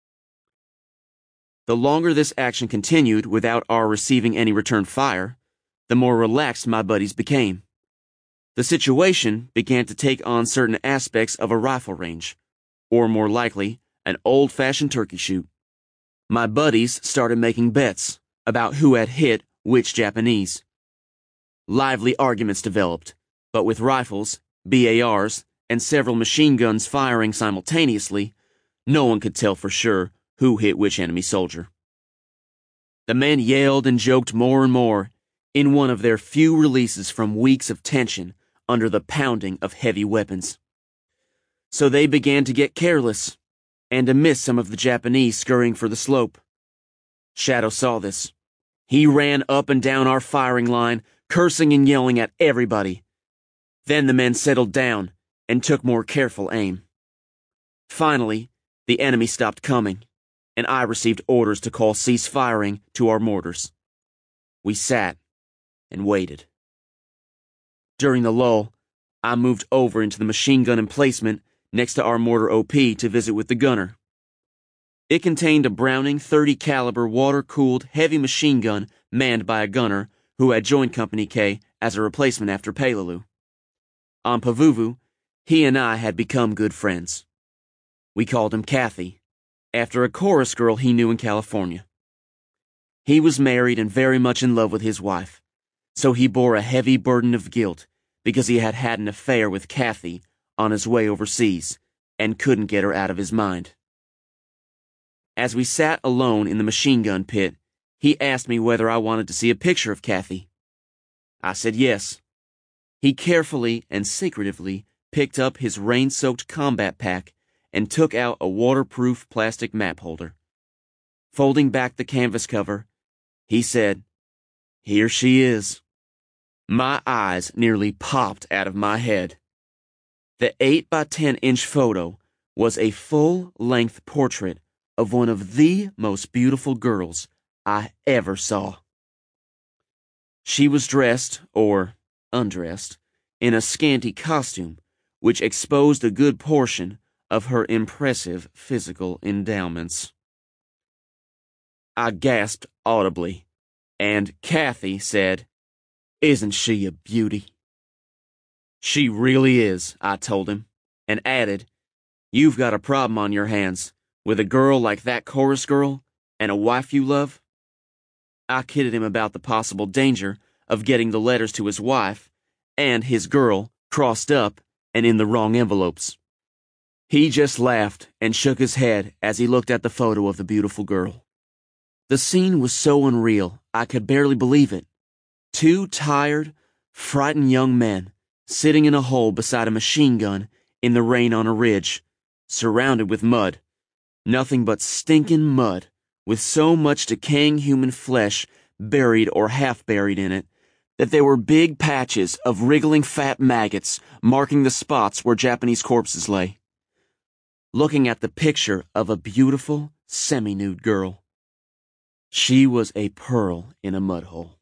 The longer this action continued without our receiving any return fire, the more relaxed my buddies became. The situation began to take on certain aspects of a rifle range, or more likely, an old-fashioned turkey shoot. My buddies started making bets about who had hit which Japanese. Lively arguments developed, but with rifles, B A Rs, and several machine guns firing simultaneously, no one could tell for sure who hit which enemy soldier. The men yelled and joked more and more in one of their few releases from weeks of tension under the pounding of heavy weapons. So they began to get careless and to miss some of the Japanese scurrying for the slope. Shadow saw this. He ran up and down our firing line, cursing and yelling at everybody. Then the men settled down and took more careful aim. Finally, the enemy stopped coming, and I received orders to call cease firing to our mortars. We sat and waited. During the lull, I moved over into the machine gun emplacement next to our mortar O P to visit with the gunner. It contained a Browning thirty caliber water-cooled heavy machine gun manned by a gunner who had joined Company K as a replacement after Peleliu. On Pavuvu, he and I had become good friends. We called him Kathy, after a chorus girl he knew in California. He was married and very much in love with his wife, so he bore a heavy burden of guilt because he had had an affair with Kathy on his way overseas and couldn't get her out of his mind. As we sat alone in the machine gun pit, he asked me whether I wanted to see a picture of Kathy. I said yes. He carefully and secretively picked up his rain-soaked combat pack and took out a waterproof plastic map holder. Folding back the canvas cover, he said, "Here she is." My eyes nearly popped out of my head. The eight by ten inch photo was a full-length portrait of one of the most beautiful girls I ever saw. She was dressed, or undressed, in a scanty costume which exposed a good portion of her impressive physical endowments. I gasped audibly, and Kathy said, "Isn't she a beauty?" "She really is," I told him, and added, "You've got a problem on your hands, with a girl like that chorus girl, and a wife you love." I kidded him about the possible danger of getting the letters to his wife and his girl crossed up and in the wrong envelopes. He just laughed and shook his head as he looked at the photo of the beautiful girl. The scene was so unreal, I could barely believe it. Two tired, frightened young men sitting in a hole beside a machine gun in the rain on a ridge, surrounded with mud. Nothing but stinking mud, with so much decaying human flesh buried or half-buried in it, that there were big patches of wriggling fat maggots marking the spots where Japanese corpses lay. Looking at the picture of a beautiful, semi-nude girl. She was a pearl in a mud hole.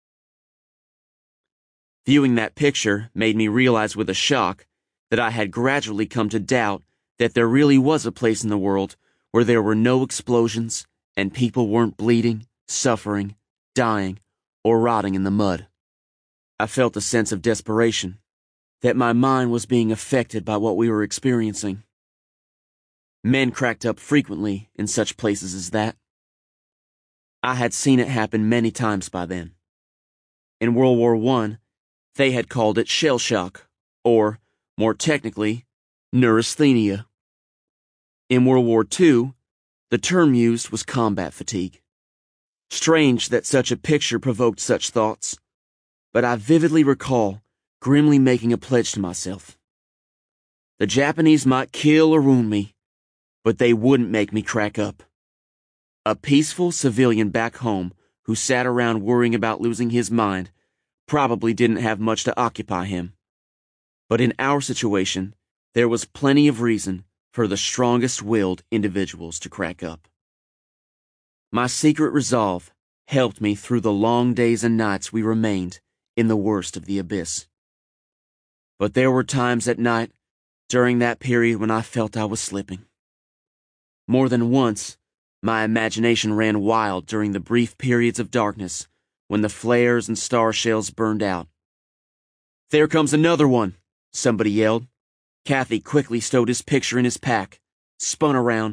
Viewing that picture made me realize with a shock that I had gradually come to doubt that there really was a place in the world where there were no explosions and people weren't bleeding, suffering, dying, or rotting in the mud. I felt a sense of desperation, that my mind was being affected by what we were experiencing. Men cracked up frequently in such places as that. I had seen it happen many times by then. In World War One, they had called it shell shock, or, more technically, neurasthenia. In World War Two, the term used was combat fatigue. Strange that such a picture provoked such thoughts, but I vividly recall grimly making a pledge to myself. The Japanese might kill or wound me, but they wouldn't make me crack up. A peaceful civilian back home who sat around worrying about losing his mind probably didn't have much to occupy him. But in our situation, there was plenty of reason for the strongest-willed individuals to crack up. My secret resolve helped me through the long days and nights we remained in the worst of the abyss. But there were times at night during that period when I felt I was slipping. More than once, my imagination ran wild during the brief periods of darkness when the flares and star shells burned out. "There comes another one," somebody yelled. Kathy quickly stowed his picture in his pack, spun around,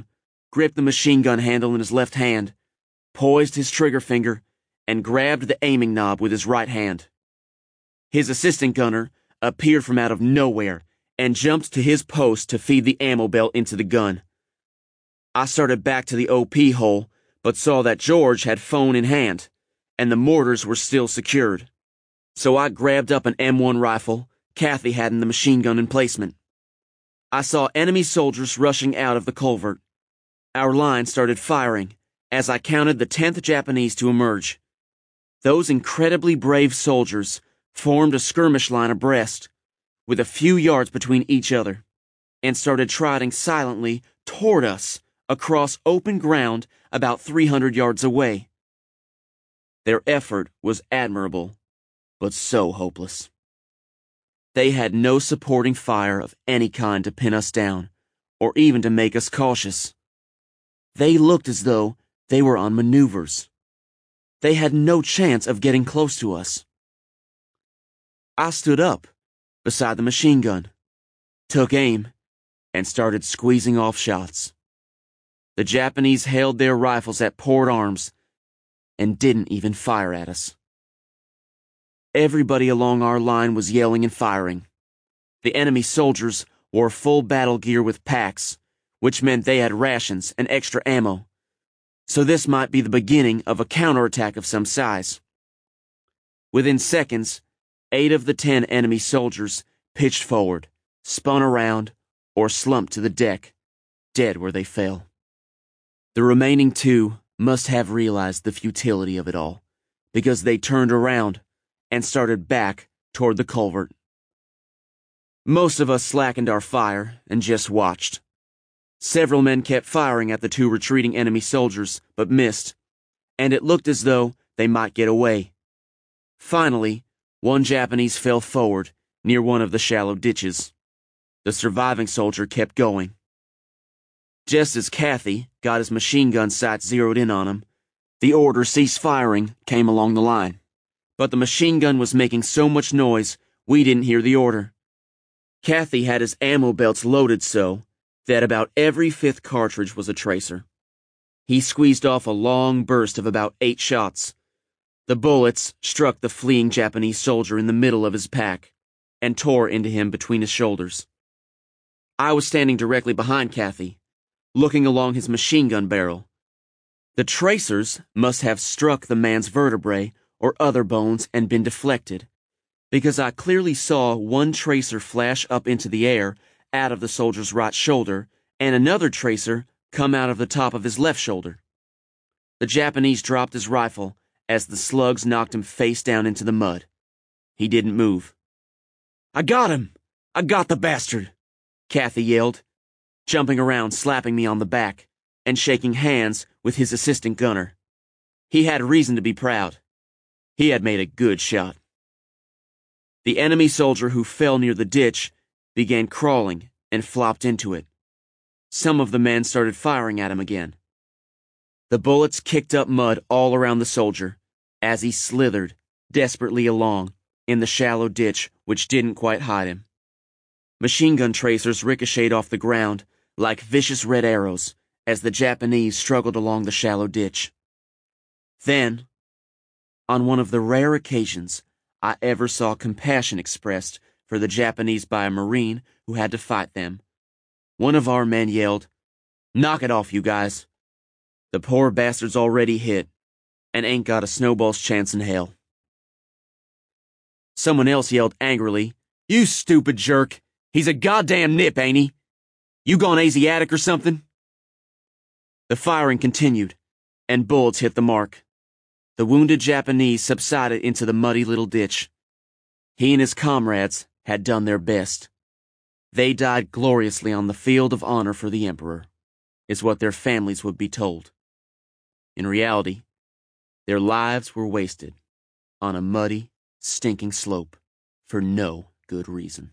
gripped the machine gun handle in his left hand, poised his trigger finger, and grabbed the aiming knob with his right hand. His assistant gunner appeared from out of nowhere and jumped to his post to feed the ammo belt into the gun. I started back to the O P hole, but saw that George had phone in hand, and the mortars were still secured. So I grabbed up an M one rifle Kathy had in the machine gun emplacement. I saw enemy soldiers rushing out of the culvert. Our line started firing as I counted the tenth Japanese to emerge. Those incredibly brave soldiers formed a skirmish line abreast, with a few yards between each other, and started trotting silently toward us across open ground about three hundred yards away. Their effort was admirable, but so hopeless. They had no supporting fire of any kind to pin us down, or even to make us cautious. They looked as though they were on maneuvers. They had no chance of getting close to us. I stood up beside the machine gun, took aim, and started squeezing off shots. The Japanese held their rifles at port arms and didn't even fire at us. Everybody along our line was yelling and firing. The enemy soldiers wore full battle gear with packs, which meant they had rations and extra ammo. So this might be the beginning of a counterattack of some size. Within seconds, eight of the ten enemy soldiers pitched forward, spun around, or slumped to the deck, dead where they fell. The remaining two must have realized the futility of it all, because they turned around and started back toward the culvert. Most of us slackened our fire and just watched. Several men kept firing at the two retreating enemy soldiers, but missed, and it looked as though they might get away. Finally, one Japanese fell forward near one of the shallow ditches. The surviving soldier kept going. Just as Kathy got his machine gun sights zeroed in on him, the order cease firing came along the line. But the machine gun was making so much noise, we didn't hear the order. Kathy had his ammo belts loaded so that about every fifth cartridge was a tracer. He squeezed off a long burst of about eight shots. The bullets struck the fleeing Japanese soldier in the middle of his pack and tore into him between his shoulders. I was standing directly behind Kathy, looking along his machine gun barrel. The tracers must have struck the man's vertebrae or other bones and been deflected, because I clearly saw one tracer flash up into the air out of the soldier's right shoulder and another tracer come out of the top of his left shoulder. The Japanese dropped his rifle as the slugs knocked him face down into the mud. He didn't move. "I got him! I got the bastard!" Kathy yelled, jumping around, slapping me on the back, and shaking hands with his assistant gunner. He had reason to be proud. He had made a good shot. The enemy soldier who fell near the ditch began crawling and flopped into it. Some of the men started firing at him again. The bullets kicked up mud all around the soldier as he slithered desperately along in the shallow ditch which didn't quite hide him. Machine gun tracers ricocheted off the ground like vicious red arrows as the Japanese struggled along the shallow ditch. Then, on one of the rare occasions I ever saw compassion expressed for the Japanese by a Marine who had to fight them, one of our men yelled, "Knock it off, you guys. The poor bastard's already hit and ain't got a snowball's chance in hell." Someone else yelled angrily, "You stupid jerk. He's a goddamn nip, ain't he? You gone Asiatic or something?" The firing continued, and bullets hit the mark. The wounded Japanese subsided into the muddy little ditch. He and his comrades had done their best. They died gloriously on the field of honor for the Emperor, is what their families would be told. In reality, their lives were wasted on a muddy, stinking slope for no good reason.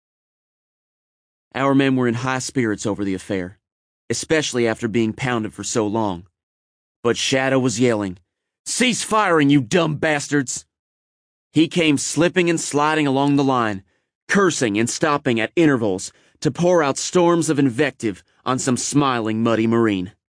Our men were in high spirits over the affair, especially after being pounded for so long. But Shadow was yelling, "Cease firing, you dumb bastards!" He came slipping and sliding along the line, cursing and stopping at intervals to pour out storms of invective on some smiling, muddy Marine.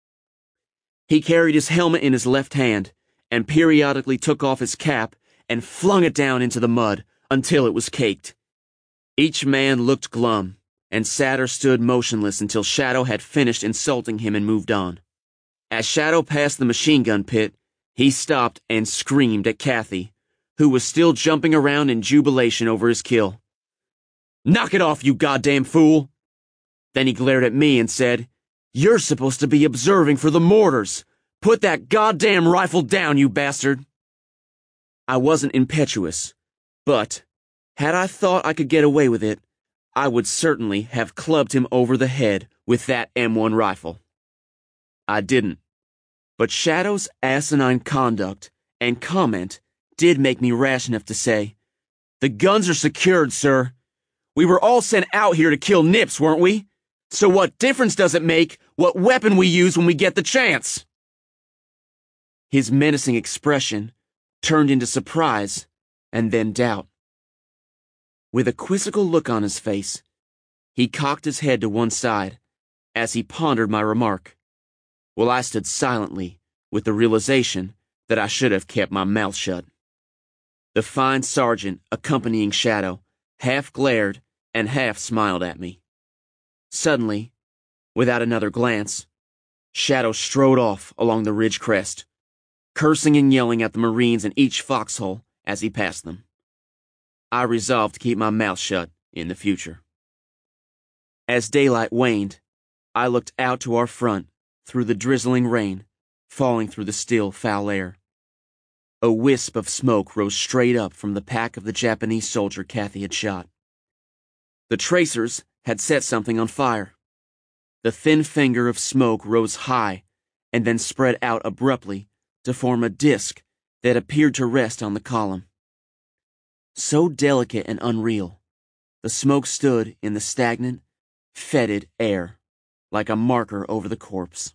He carried his helmet in his left hand and periodically took off his cap and flung it down into the mud until it was caked. Each man looked glum, and Satter stood motionless until Shadow had finished insulting him and moved on. As Shadow passed the machine gun pit, he stopped and screamed at Kathy, who was still jumping around in jubilation over his kill. "Knock it off, you goddamn fool!" Then he glared at me and said, "You're supposed to be observing for the mortars. Put that goddamn rifle down, you bastard." I wasn't impetuous, but had I thought I could get away with it, I would certainly have clubbed him over the head with that M one rifle. I didn't, but Shadow's asinine conduct and comment did make me rash enough to say, "The guns are secured, sir. We were all sent out here to kill Nips, weren't we? So what difference does it make what weapon we use when we get the chance?" His menacing expression turned into surprise and then doubt. With a quizzical look on his face, he cocked his head to one side as he pondered my remark, while I stood silently with the realization that I should have kept my mouth shut. The fine sergeant accompanying Shadow half glared and half smiled at me. Suddenly, without another glance, Shadow strode off along the ridge crest, cursing and yelling at the Marines in each foxhole as he passed them. I resolved to keep my mouth shut in the future. As daylight waned, I looked out to our front through the drizzling rain falling through the still, foul air. A wisp of smoke rose straight up from the pack of the Japanese soldier Kathy had shot. The tracers had set something on fire. The thin finger of smoke rose high and then spread out abruptly to form a disk that appeared to rest on the column. So delicate and unreal, the smoke stood in the stagnant, fetid air, like a marker over the corpse.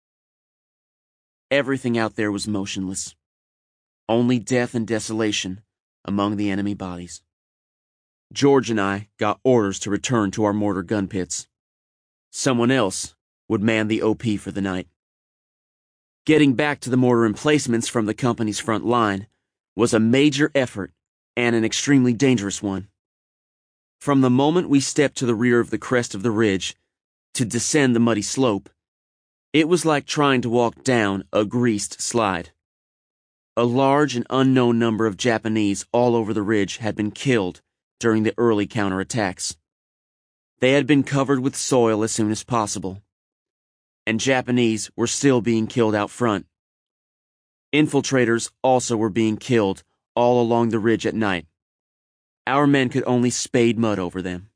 Everything out there was motionless. Only death and desolation among the enemy bodies. George and I got orders to return to our mortar gun pits. Someone else would man the O P for the night. Getting back to the mortar emplacements from the company's front line was a major effort and an extremely dangerous one. From the moment we stepped to the rear of the crest of the ridge to descend the muddy slope, it was like trying to walk down a greased slide. A large and unknown number of Japanese all over the ridge had been killed during the early counterattacks. They had been covered with soil as soon as possible, and Japanese were still being killed out front. Infiltrators also were being killed all along the ridge at night. Our men could only spade mud over them.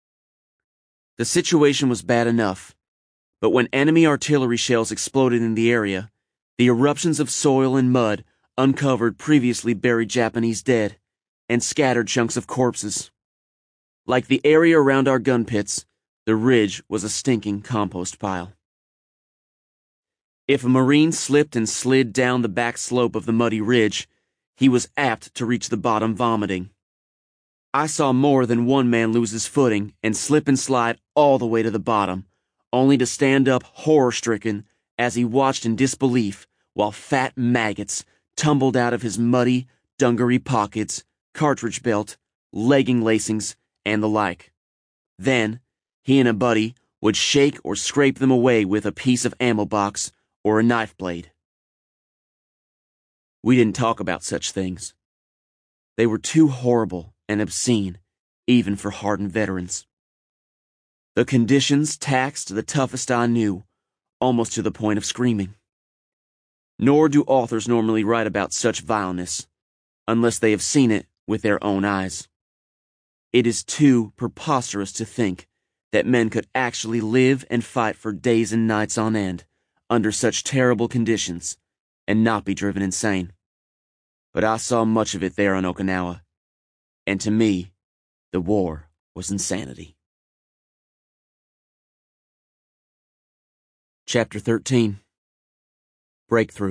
The situation was bad enough, but when enemy artillery shells exploded in the area, the eruptions of soil and mud uncovered previously buried Japanese dead and scattered chunks of corpses. Like the area around our gun pits, the ridge was a stinking compost pile. If a Marine slipped and slid down the back slope of the muddy ridge, he was apt to reach the bottom vomiting. I saw more than one man lose his footing and slip and slide all the way to the bottom, only to stand up horror-stricken as he watched in disbelief while fat maggots tumbled out of his muddy, dungaree pockets, cartridge belt, legging lacings, and the like. Then, he and a buddy would shake or scrape them away with a piece of ammo box or a knife blade. We didn't talk about such things. They were too horrible and obscene, even for hardened veterans. The conditions taxed the toughest I knew, almost to the point of screaming. Nor do authors normally write about such vileness, unless they have seen it with their own eyes. It is too preposterous to think that men could actually live and fight for days and nights on end under such terrible conditions and not be driven insane. But I saw much of it there on Okinawa, and to me, the war was insanity. Chapter thirteen. Breakthrough.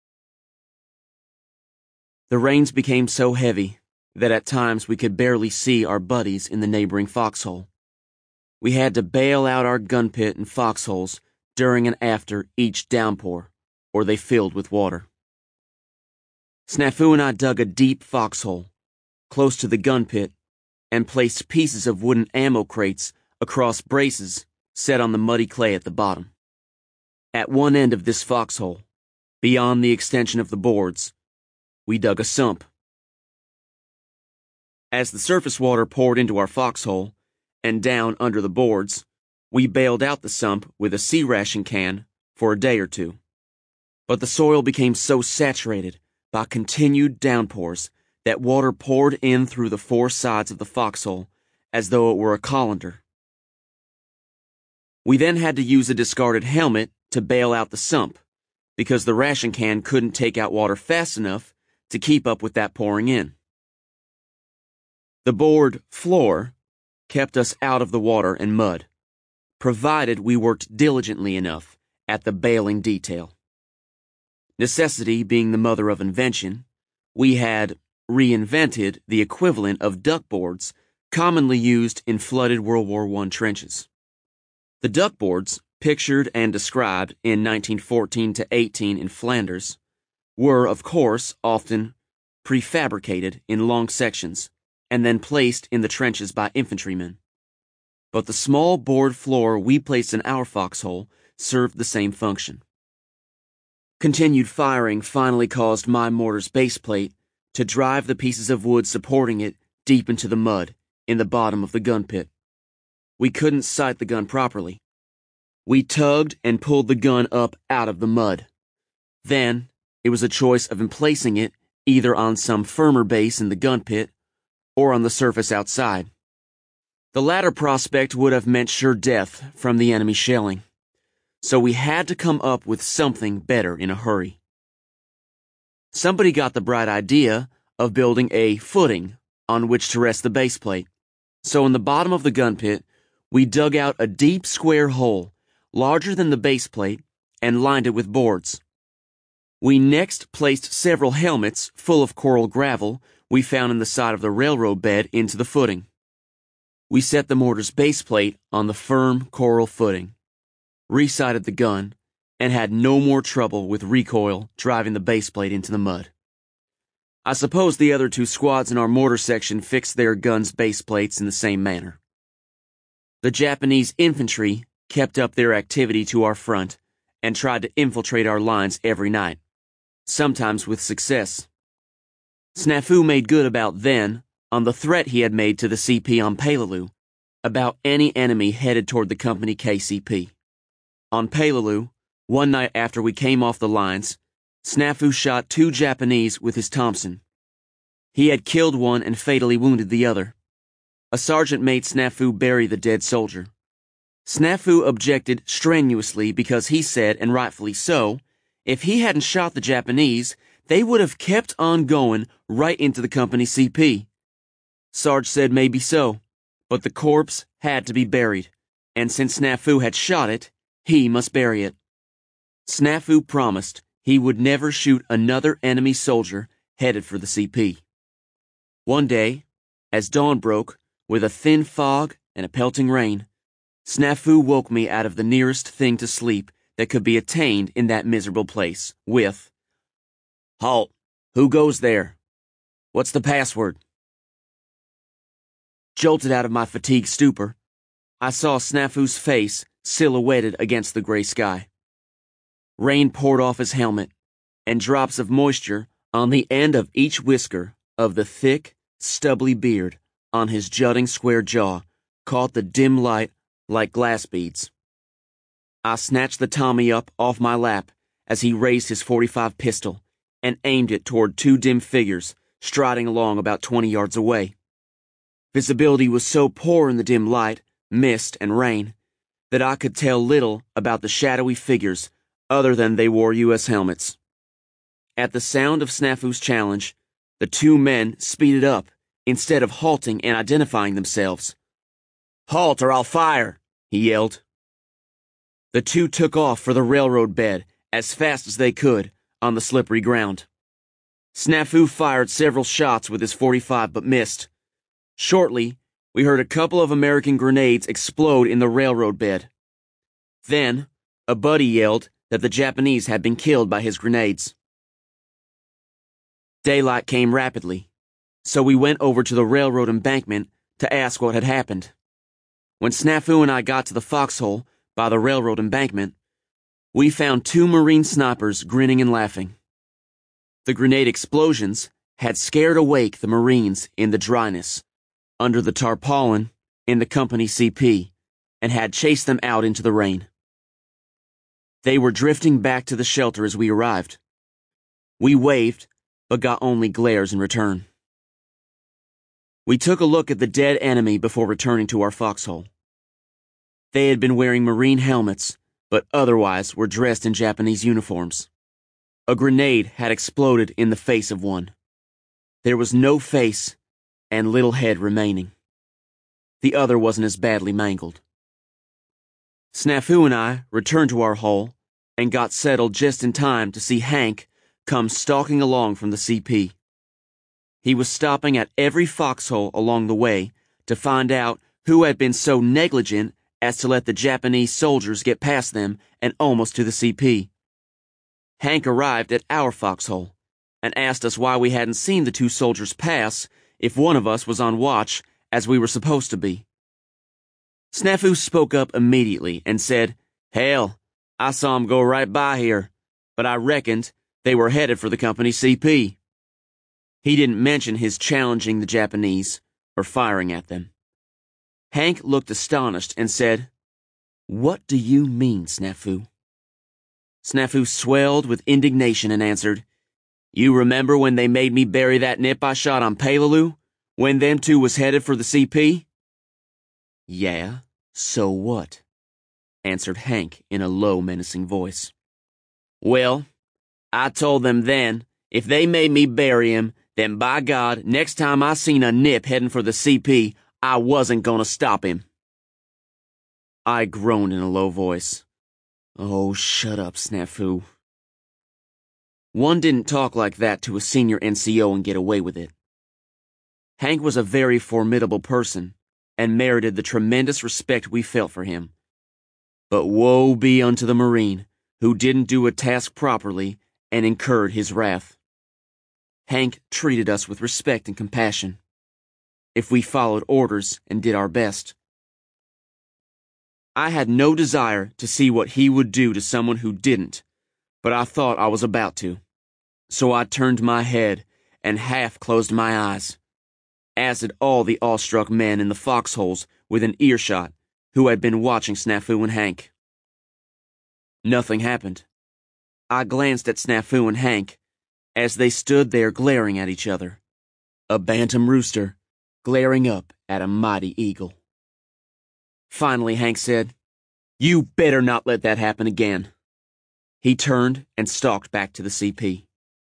The rains became so heavy that at times we could barely see our buddies in the neighboring foxhole. We had to bail out our gun pit and foxholes during and after each downpour, or they filled with water. Snafu and I dug a deep foxhole close to the gun pit and placed pieces of wooden ammo crates across braces set on the muddy clay at the bottom. At one end of this foxhole, beyond the extension of the boards, we dug a sump. As the surface water poured into our foxhole and down under the boards, we bailed out the sump with a sea ration can for a day or two. But the soil became so saturated by continued downpours that water poured in through the four sides of the foxhole as though it were a colander. We then had to use a discarded helmet to bail out the sump, because the ration can couldn't take out water fast enough to keep up with that pouring in. The board floor kept us out of the water and mud, provided we worked diligently enough at the bailing detail. Necessity being the mother of invention, we had reinvented the equivalent of duckboards commonly used in flooded World War One trenches. The duckboards, pictured and described in nineteen fourteen to eighteen in Flanders, were, of course, often prefabricated in long sections and then placed in the trenches by infantrymen. But the small board floor we placed in our foxhole served the same function. Continued firing finally caused my mortar's base plate to drive the pieces of wood supporting it deep into the mud in the bottom of the gun pit. We couldn't sight the gun properly. We tugged and pulled the gun up out of the mud. Then, it was a choice of emplacing it either on some firmer base in the gun pit or on the surface outside. The latter prospect would have meant sure death from the enemy shelling, so we had to come up with something better in a hurry. Somebody got the bright idea of building a footing on which to rest the base plate, so in the bottom of the gun pit, we dug out a deep square hole larger than the base plate and lined it with boards. We next placed several helmets full of coral gravel we found in the side of the railroad bed into the footing. We set the mortar's base plate on the firm coral footing, resighted the gun, and had no more trouble with recoil driving the base plate into the mud. I suppose the other two squads in our mortar section fixed their guns' base plates in the same manner. The Japanese infantry kept up their activity to our front and tried to infiltrate our lines every night, sometimes with success. Snafu made good about then on the threat he had made to the C P on Peleliu about any enemy headed toward the company K C P. On Peleliu, one night after we came off the lines, Snafu shot two Japanese with his Thompson. He had killed one and fatally wounded the other. A sergeant made Snafu bury the dead soldier. Snafu objected strenuously because he said, and rightfully so, if he hadn't shot the Japanese, they would have kept on going right into the company C P. Sarge said maybe so, but the corpse had to be buried, and since Snafu had shot it, he must bury it. Snafu promised he would never shoot another enemy soldier headed for the C P. One day, as dawn broke, with a thin fog and a pelting rain, Snafu woke me out of the nearest thing to sleep that could be attained in that miserable place, with, "Halt! Who goes there? What's the password?" Jolted out of my fatigued stupor, I saw Snafu's face silhouetted against the gray sky. Rain poured off his helmet, and drops of moisture on the end of each whisker of the thick, stubbly beard on his jutting square jaw caught the dim light like glass beads. I snatched the Tommy up off my lap as he raised his forty-five pistol and aimed it toward two dim figures striding along about twenty yards away. Visibility was so poor in the dim light, mist, and rain that I could tell little about the shadowy figures other than they wore U S helmets. At the sound of Snafu's challenge, the two men speeded up instead of halting and identifying themselves. "Halt or I'll fire!" he yelled. The two took off for the railroad bed as fast as they could on the slippery ground. Snafu fired several shots with his forty-five but missed. Shortly, we heard a couple of American grenades explode in the railroad bed. Then, a buddy yelled that the Japanese had been killed by his grenades. Daylight came rapidly, so we went over to the railroad embankment to ask what had happened. When Snafu and I got to the foxhole by the railroad embankment, we found two Marine snipers grinning and laughing. The grenade explosions had scared awake the Marines in the dryness, under the tarpaulin in the company C P, and had chased them out into the rain. They were drifting back to the shelter as we arrived. We waved, but got only glares in return. We took a look at the dead enemy before returning to our foxhole. They had been wearing Marine helmets, but otherwise were dressed in Japanese uniforms. A grenade had exploded in the face of one. There was no face and little head remaining. The other wasn't as badly mangled. Snafu and I returned to our hole and got settled just in time to see Hank come stalking along from the C P. He was stopping at every foxhole along the way to find out who had been so negligent as to let the Japanese soldiers get past them and almost to the C P. Hank arrived at our foxhole and asked us why we hadn't seen the two soldiers pass if one of us was on watch as we were supposed to be. Snafu spoke up immediately and said, "Hell, I saw 'em go right by here, but I reckoned they were headed for the company C P. He didn't mention his challenging the Japanese or firing at them. Hank looked astonished and said, "What do you mean, Snafu?" Snafu swelled with indignation and answered, "You remember when they made me bury that nip I shot on Peleliu, when them two was headed for the C P? "Yeah, so what?" answered Hank in a low, menacing voice. "Well, I told them then, if they made me bury him, then by God, next time I seen a nip heading for the C P, I wasn't gonna stop him." I groaned in a low voice. "Oh, shut up, Snafu." One didn't talk like that to a senior N C O and get away with it. Hank was a very formidable person and merited the tremendous respect we felt for him. But woe be unto the Marine who didn't do a task properly and incurred his wrath. Hank treated us with respect and compassion, if we followed orders and did our best. I had no desire to see what he would do to someone who didn't, but I thought I was about to. So I turned my head and half closed my eyes, as did all the awestruck men in the foxholes within earshot who had been watching Snafu and Hank. Nothing happened. I glanced at Snafu and Hank as they stood there glaring at each other, a bantam rooster glaring up at a mighty eagle. Finally, Hank said, "You better not let that happen again." He turned and stalked back to the C P.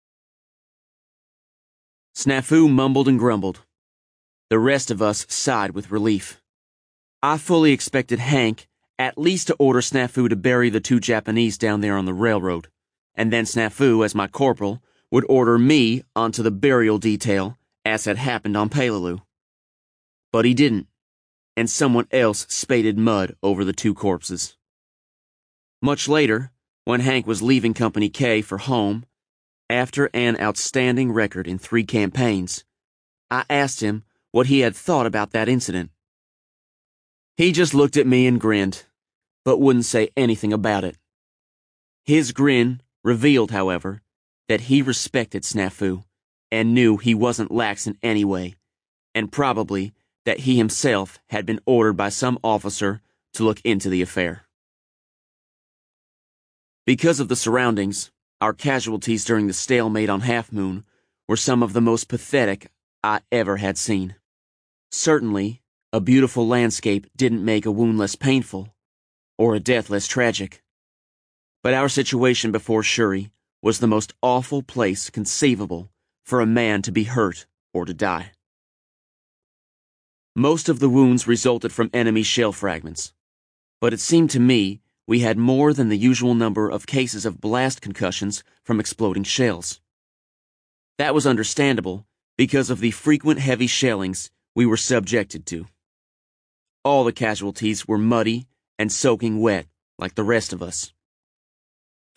Snafu mumbled and grumbled. The rest of us sighed with relief. I fully expected Hank at least to order Snafu to bury the two Japanese down there on the railroad, and then Snafu, as my corporal, would order me onto the burial detail, as had happened on Peleliu. But he didn't, and someone else spaded mud over the two corpses. Much later, when Hank was leaving Company K for home, after an outstanding record in three campaigns, I asked him what he had thought about that incident. He just looked at me and grinned, but wouldn't say anything about it. His grin revealed, however, that he respected Snafu and knew he wasn't lax in any way, and probably that he himself had been ordered by some officer to look into the affair. Because of the surroundings, our casualties during the stalemate on Half Moon were some of the most pathetic I ever had seen. Certainly, a beautiful landscape didn't make a wound less painful, or a death less tragic. But our situation before Shuri was the most awful place conceivable for a man to be hurt or to die. Most of the wounds resulted from enemy shell fragments, but it seemed to me we had more than the usual number of cases of blast concussions from exploding shells. That was understandable because of the frequent heavy shellings we were subjected to. All the casualties were muddy and soaking wet like the rest of us.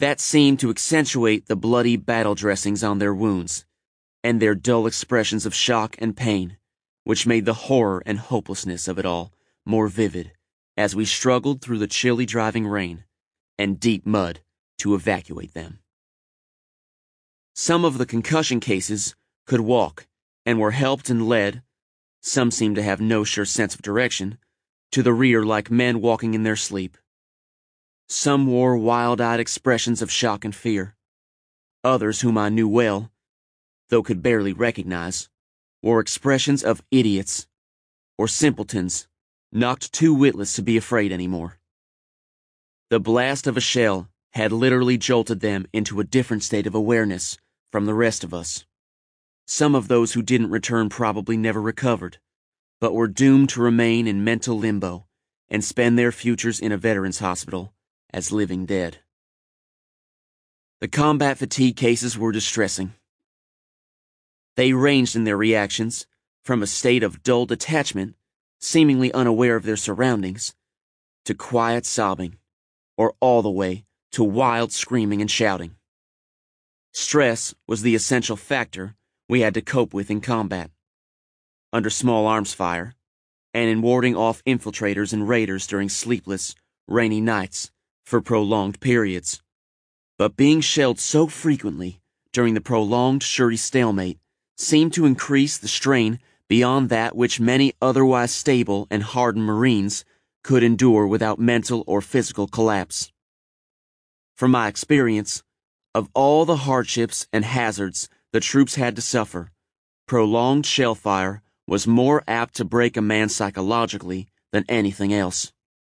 That seemed to accentuate the bloody battle dressings on their wounds, and their dull expressions of shock and pain, which made the horror and hopelessness of it all more vivid as we struggled through the chilly driving rain and deep mud to evacuate them. Some of the concussion cases could walk and were helped and led, some seemed to have no sure sense of direction, to the rear like men walking in their sleep. Some wore wild-eyed expressions of shock and fear. Others, whom I knew well, though could barely recognize, wore expressions of idiots or simpletons, knocked too witless to be afraid anymore. The blast of a shell had literally jolted them into a different state of awareness from the rest of us. Some of those who didn't return probably never recovered, but were doomed to remain in mental limbo and spend their futures in a veterans hospital as living dead. The combat fatigue cases were distressing. They ranged in their reactions from a state of dull detachment, seemingly unaware of their surroundings, to quiet sobbing, or all the way to wild screaming and shouting. Stress was the essential factor we had to cope with in combat, under small arms fire, and in warding off infiltrators and raiders during sleepless, rainy nights for prolonged periods. But being shelled so frequently during the prolonged surety stalemate seemed to increase the strain beyond that which many otherwise stable and hardened Marines could endure without mental or physical collapse. From my experience, of all the hardships and hazards the troops had to suffer, prolonged shell fire was more apt to break a man psychologically than anything else.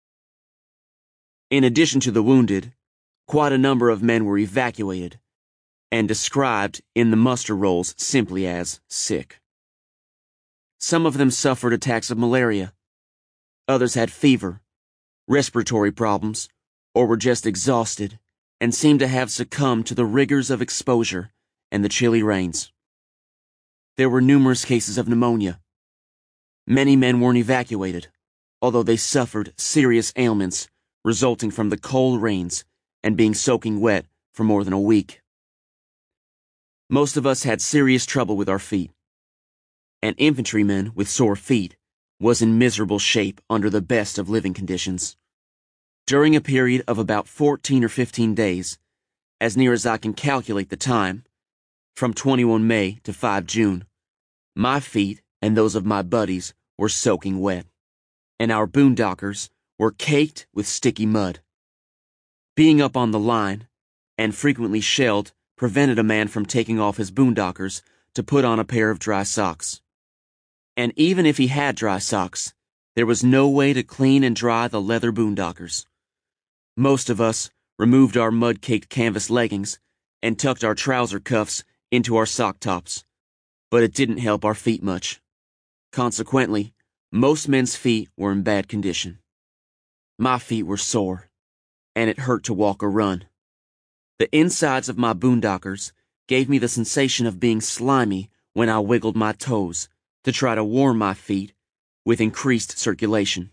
In addition to the wounded, quite a number of men were evacuated and described in the muster rolls simply as sick. Some of them suffered attacks of malaria. Others had fever, respiratory problems, or were just exhausted and seemed to have succumbed to the rigors of exposure and the chilly rains. There were numerous cases of pneumonia. Many men weren't evacuated, although they suffered serious ailments resulting from the cold rains and being soaking wet for more than a week. Most of us had serious trouble with our feet. An infantryman with sore feet was in miserable shape under the best of living conditions. During a period of about fourteen or fifteen days, as near as I can calculate the time, from twenty-first May to fifth June, my feet and those of my buddies were soaking wet, and our boondockers were caked with sticky mud. Being up on the line, and frequently shelled, prevented a man from taking off his boondockers to put on a pair of dry socks. And even if he had dry socks, there was no way to clean and dry the leather boondockers. Most of us removed our mud-caked canvas leggings and tucked our trouser cuffs into our sock tops, but it didn't help our feet much. Consequently, most men's feet were in bad condition. My feet were sore, and it hurt to walk or run. The insides of my boondockers gave me the sensation of being slimy when I wiggled my toes to try to warm my feet with increased circulation.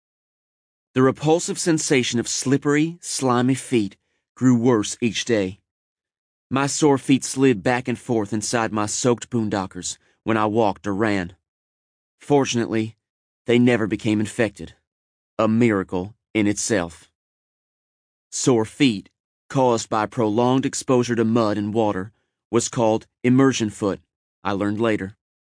The repulsive sensation of slippery, slimy feet grew worse each day. My sore feet slid back and forth inside my soaked boondockers when I walked or ran. Fortunately, they never became infected, a miracle in itself. Sore feet, caused by prolonged exposure to mud and water, was called immersion foot, I learned later.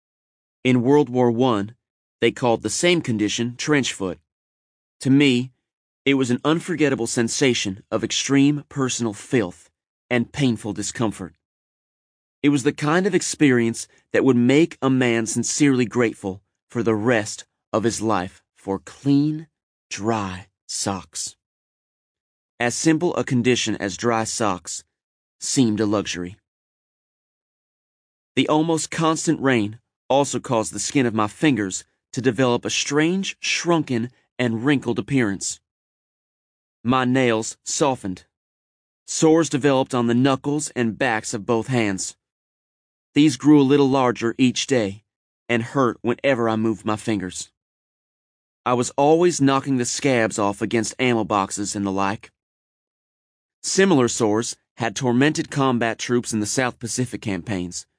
In World War One, they called the same condition trench foot. To me, it was an unforgettable sensation of extreme personal filth and painful discomfort. It was the kind of experience that would make a man sincerely grateful for the rest of his life for clean, dry socks. As simple a condition as dry socks seemed a luxury. The almost constant rain also caused the skin of my fingers to develop a strange, shrunken, and wrinkled appearance. My nails softened. Sores developed on the knuckles and backs of both hands. These grew a little larger each day and hurt whenever I moved my fingers. I was always knocking the scabs off against ammo boxes and the like. Similar S O Rs had tormented combat troops in the South Pacific campaigns,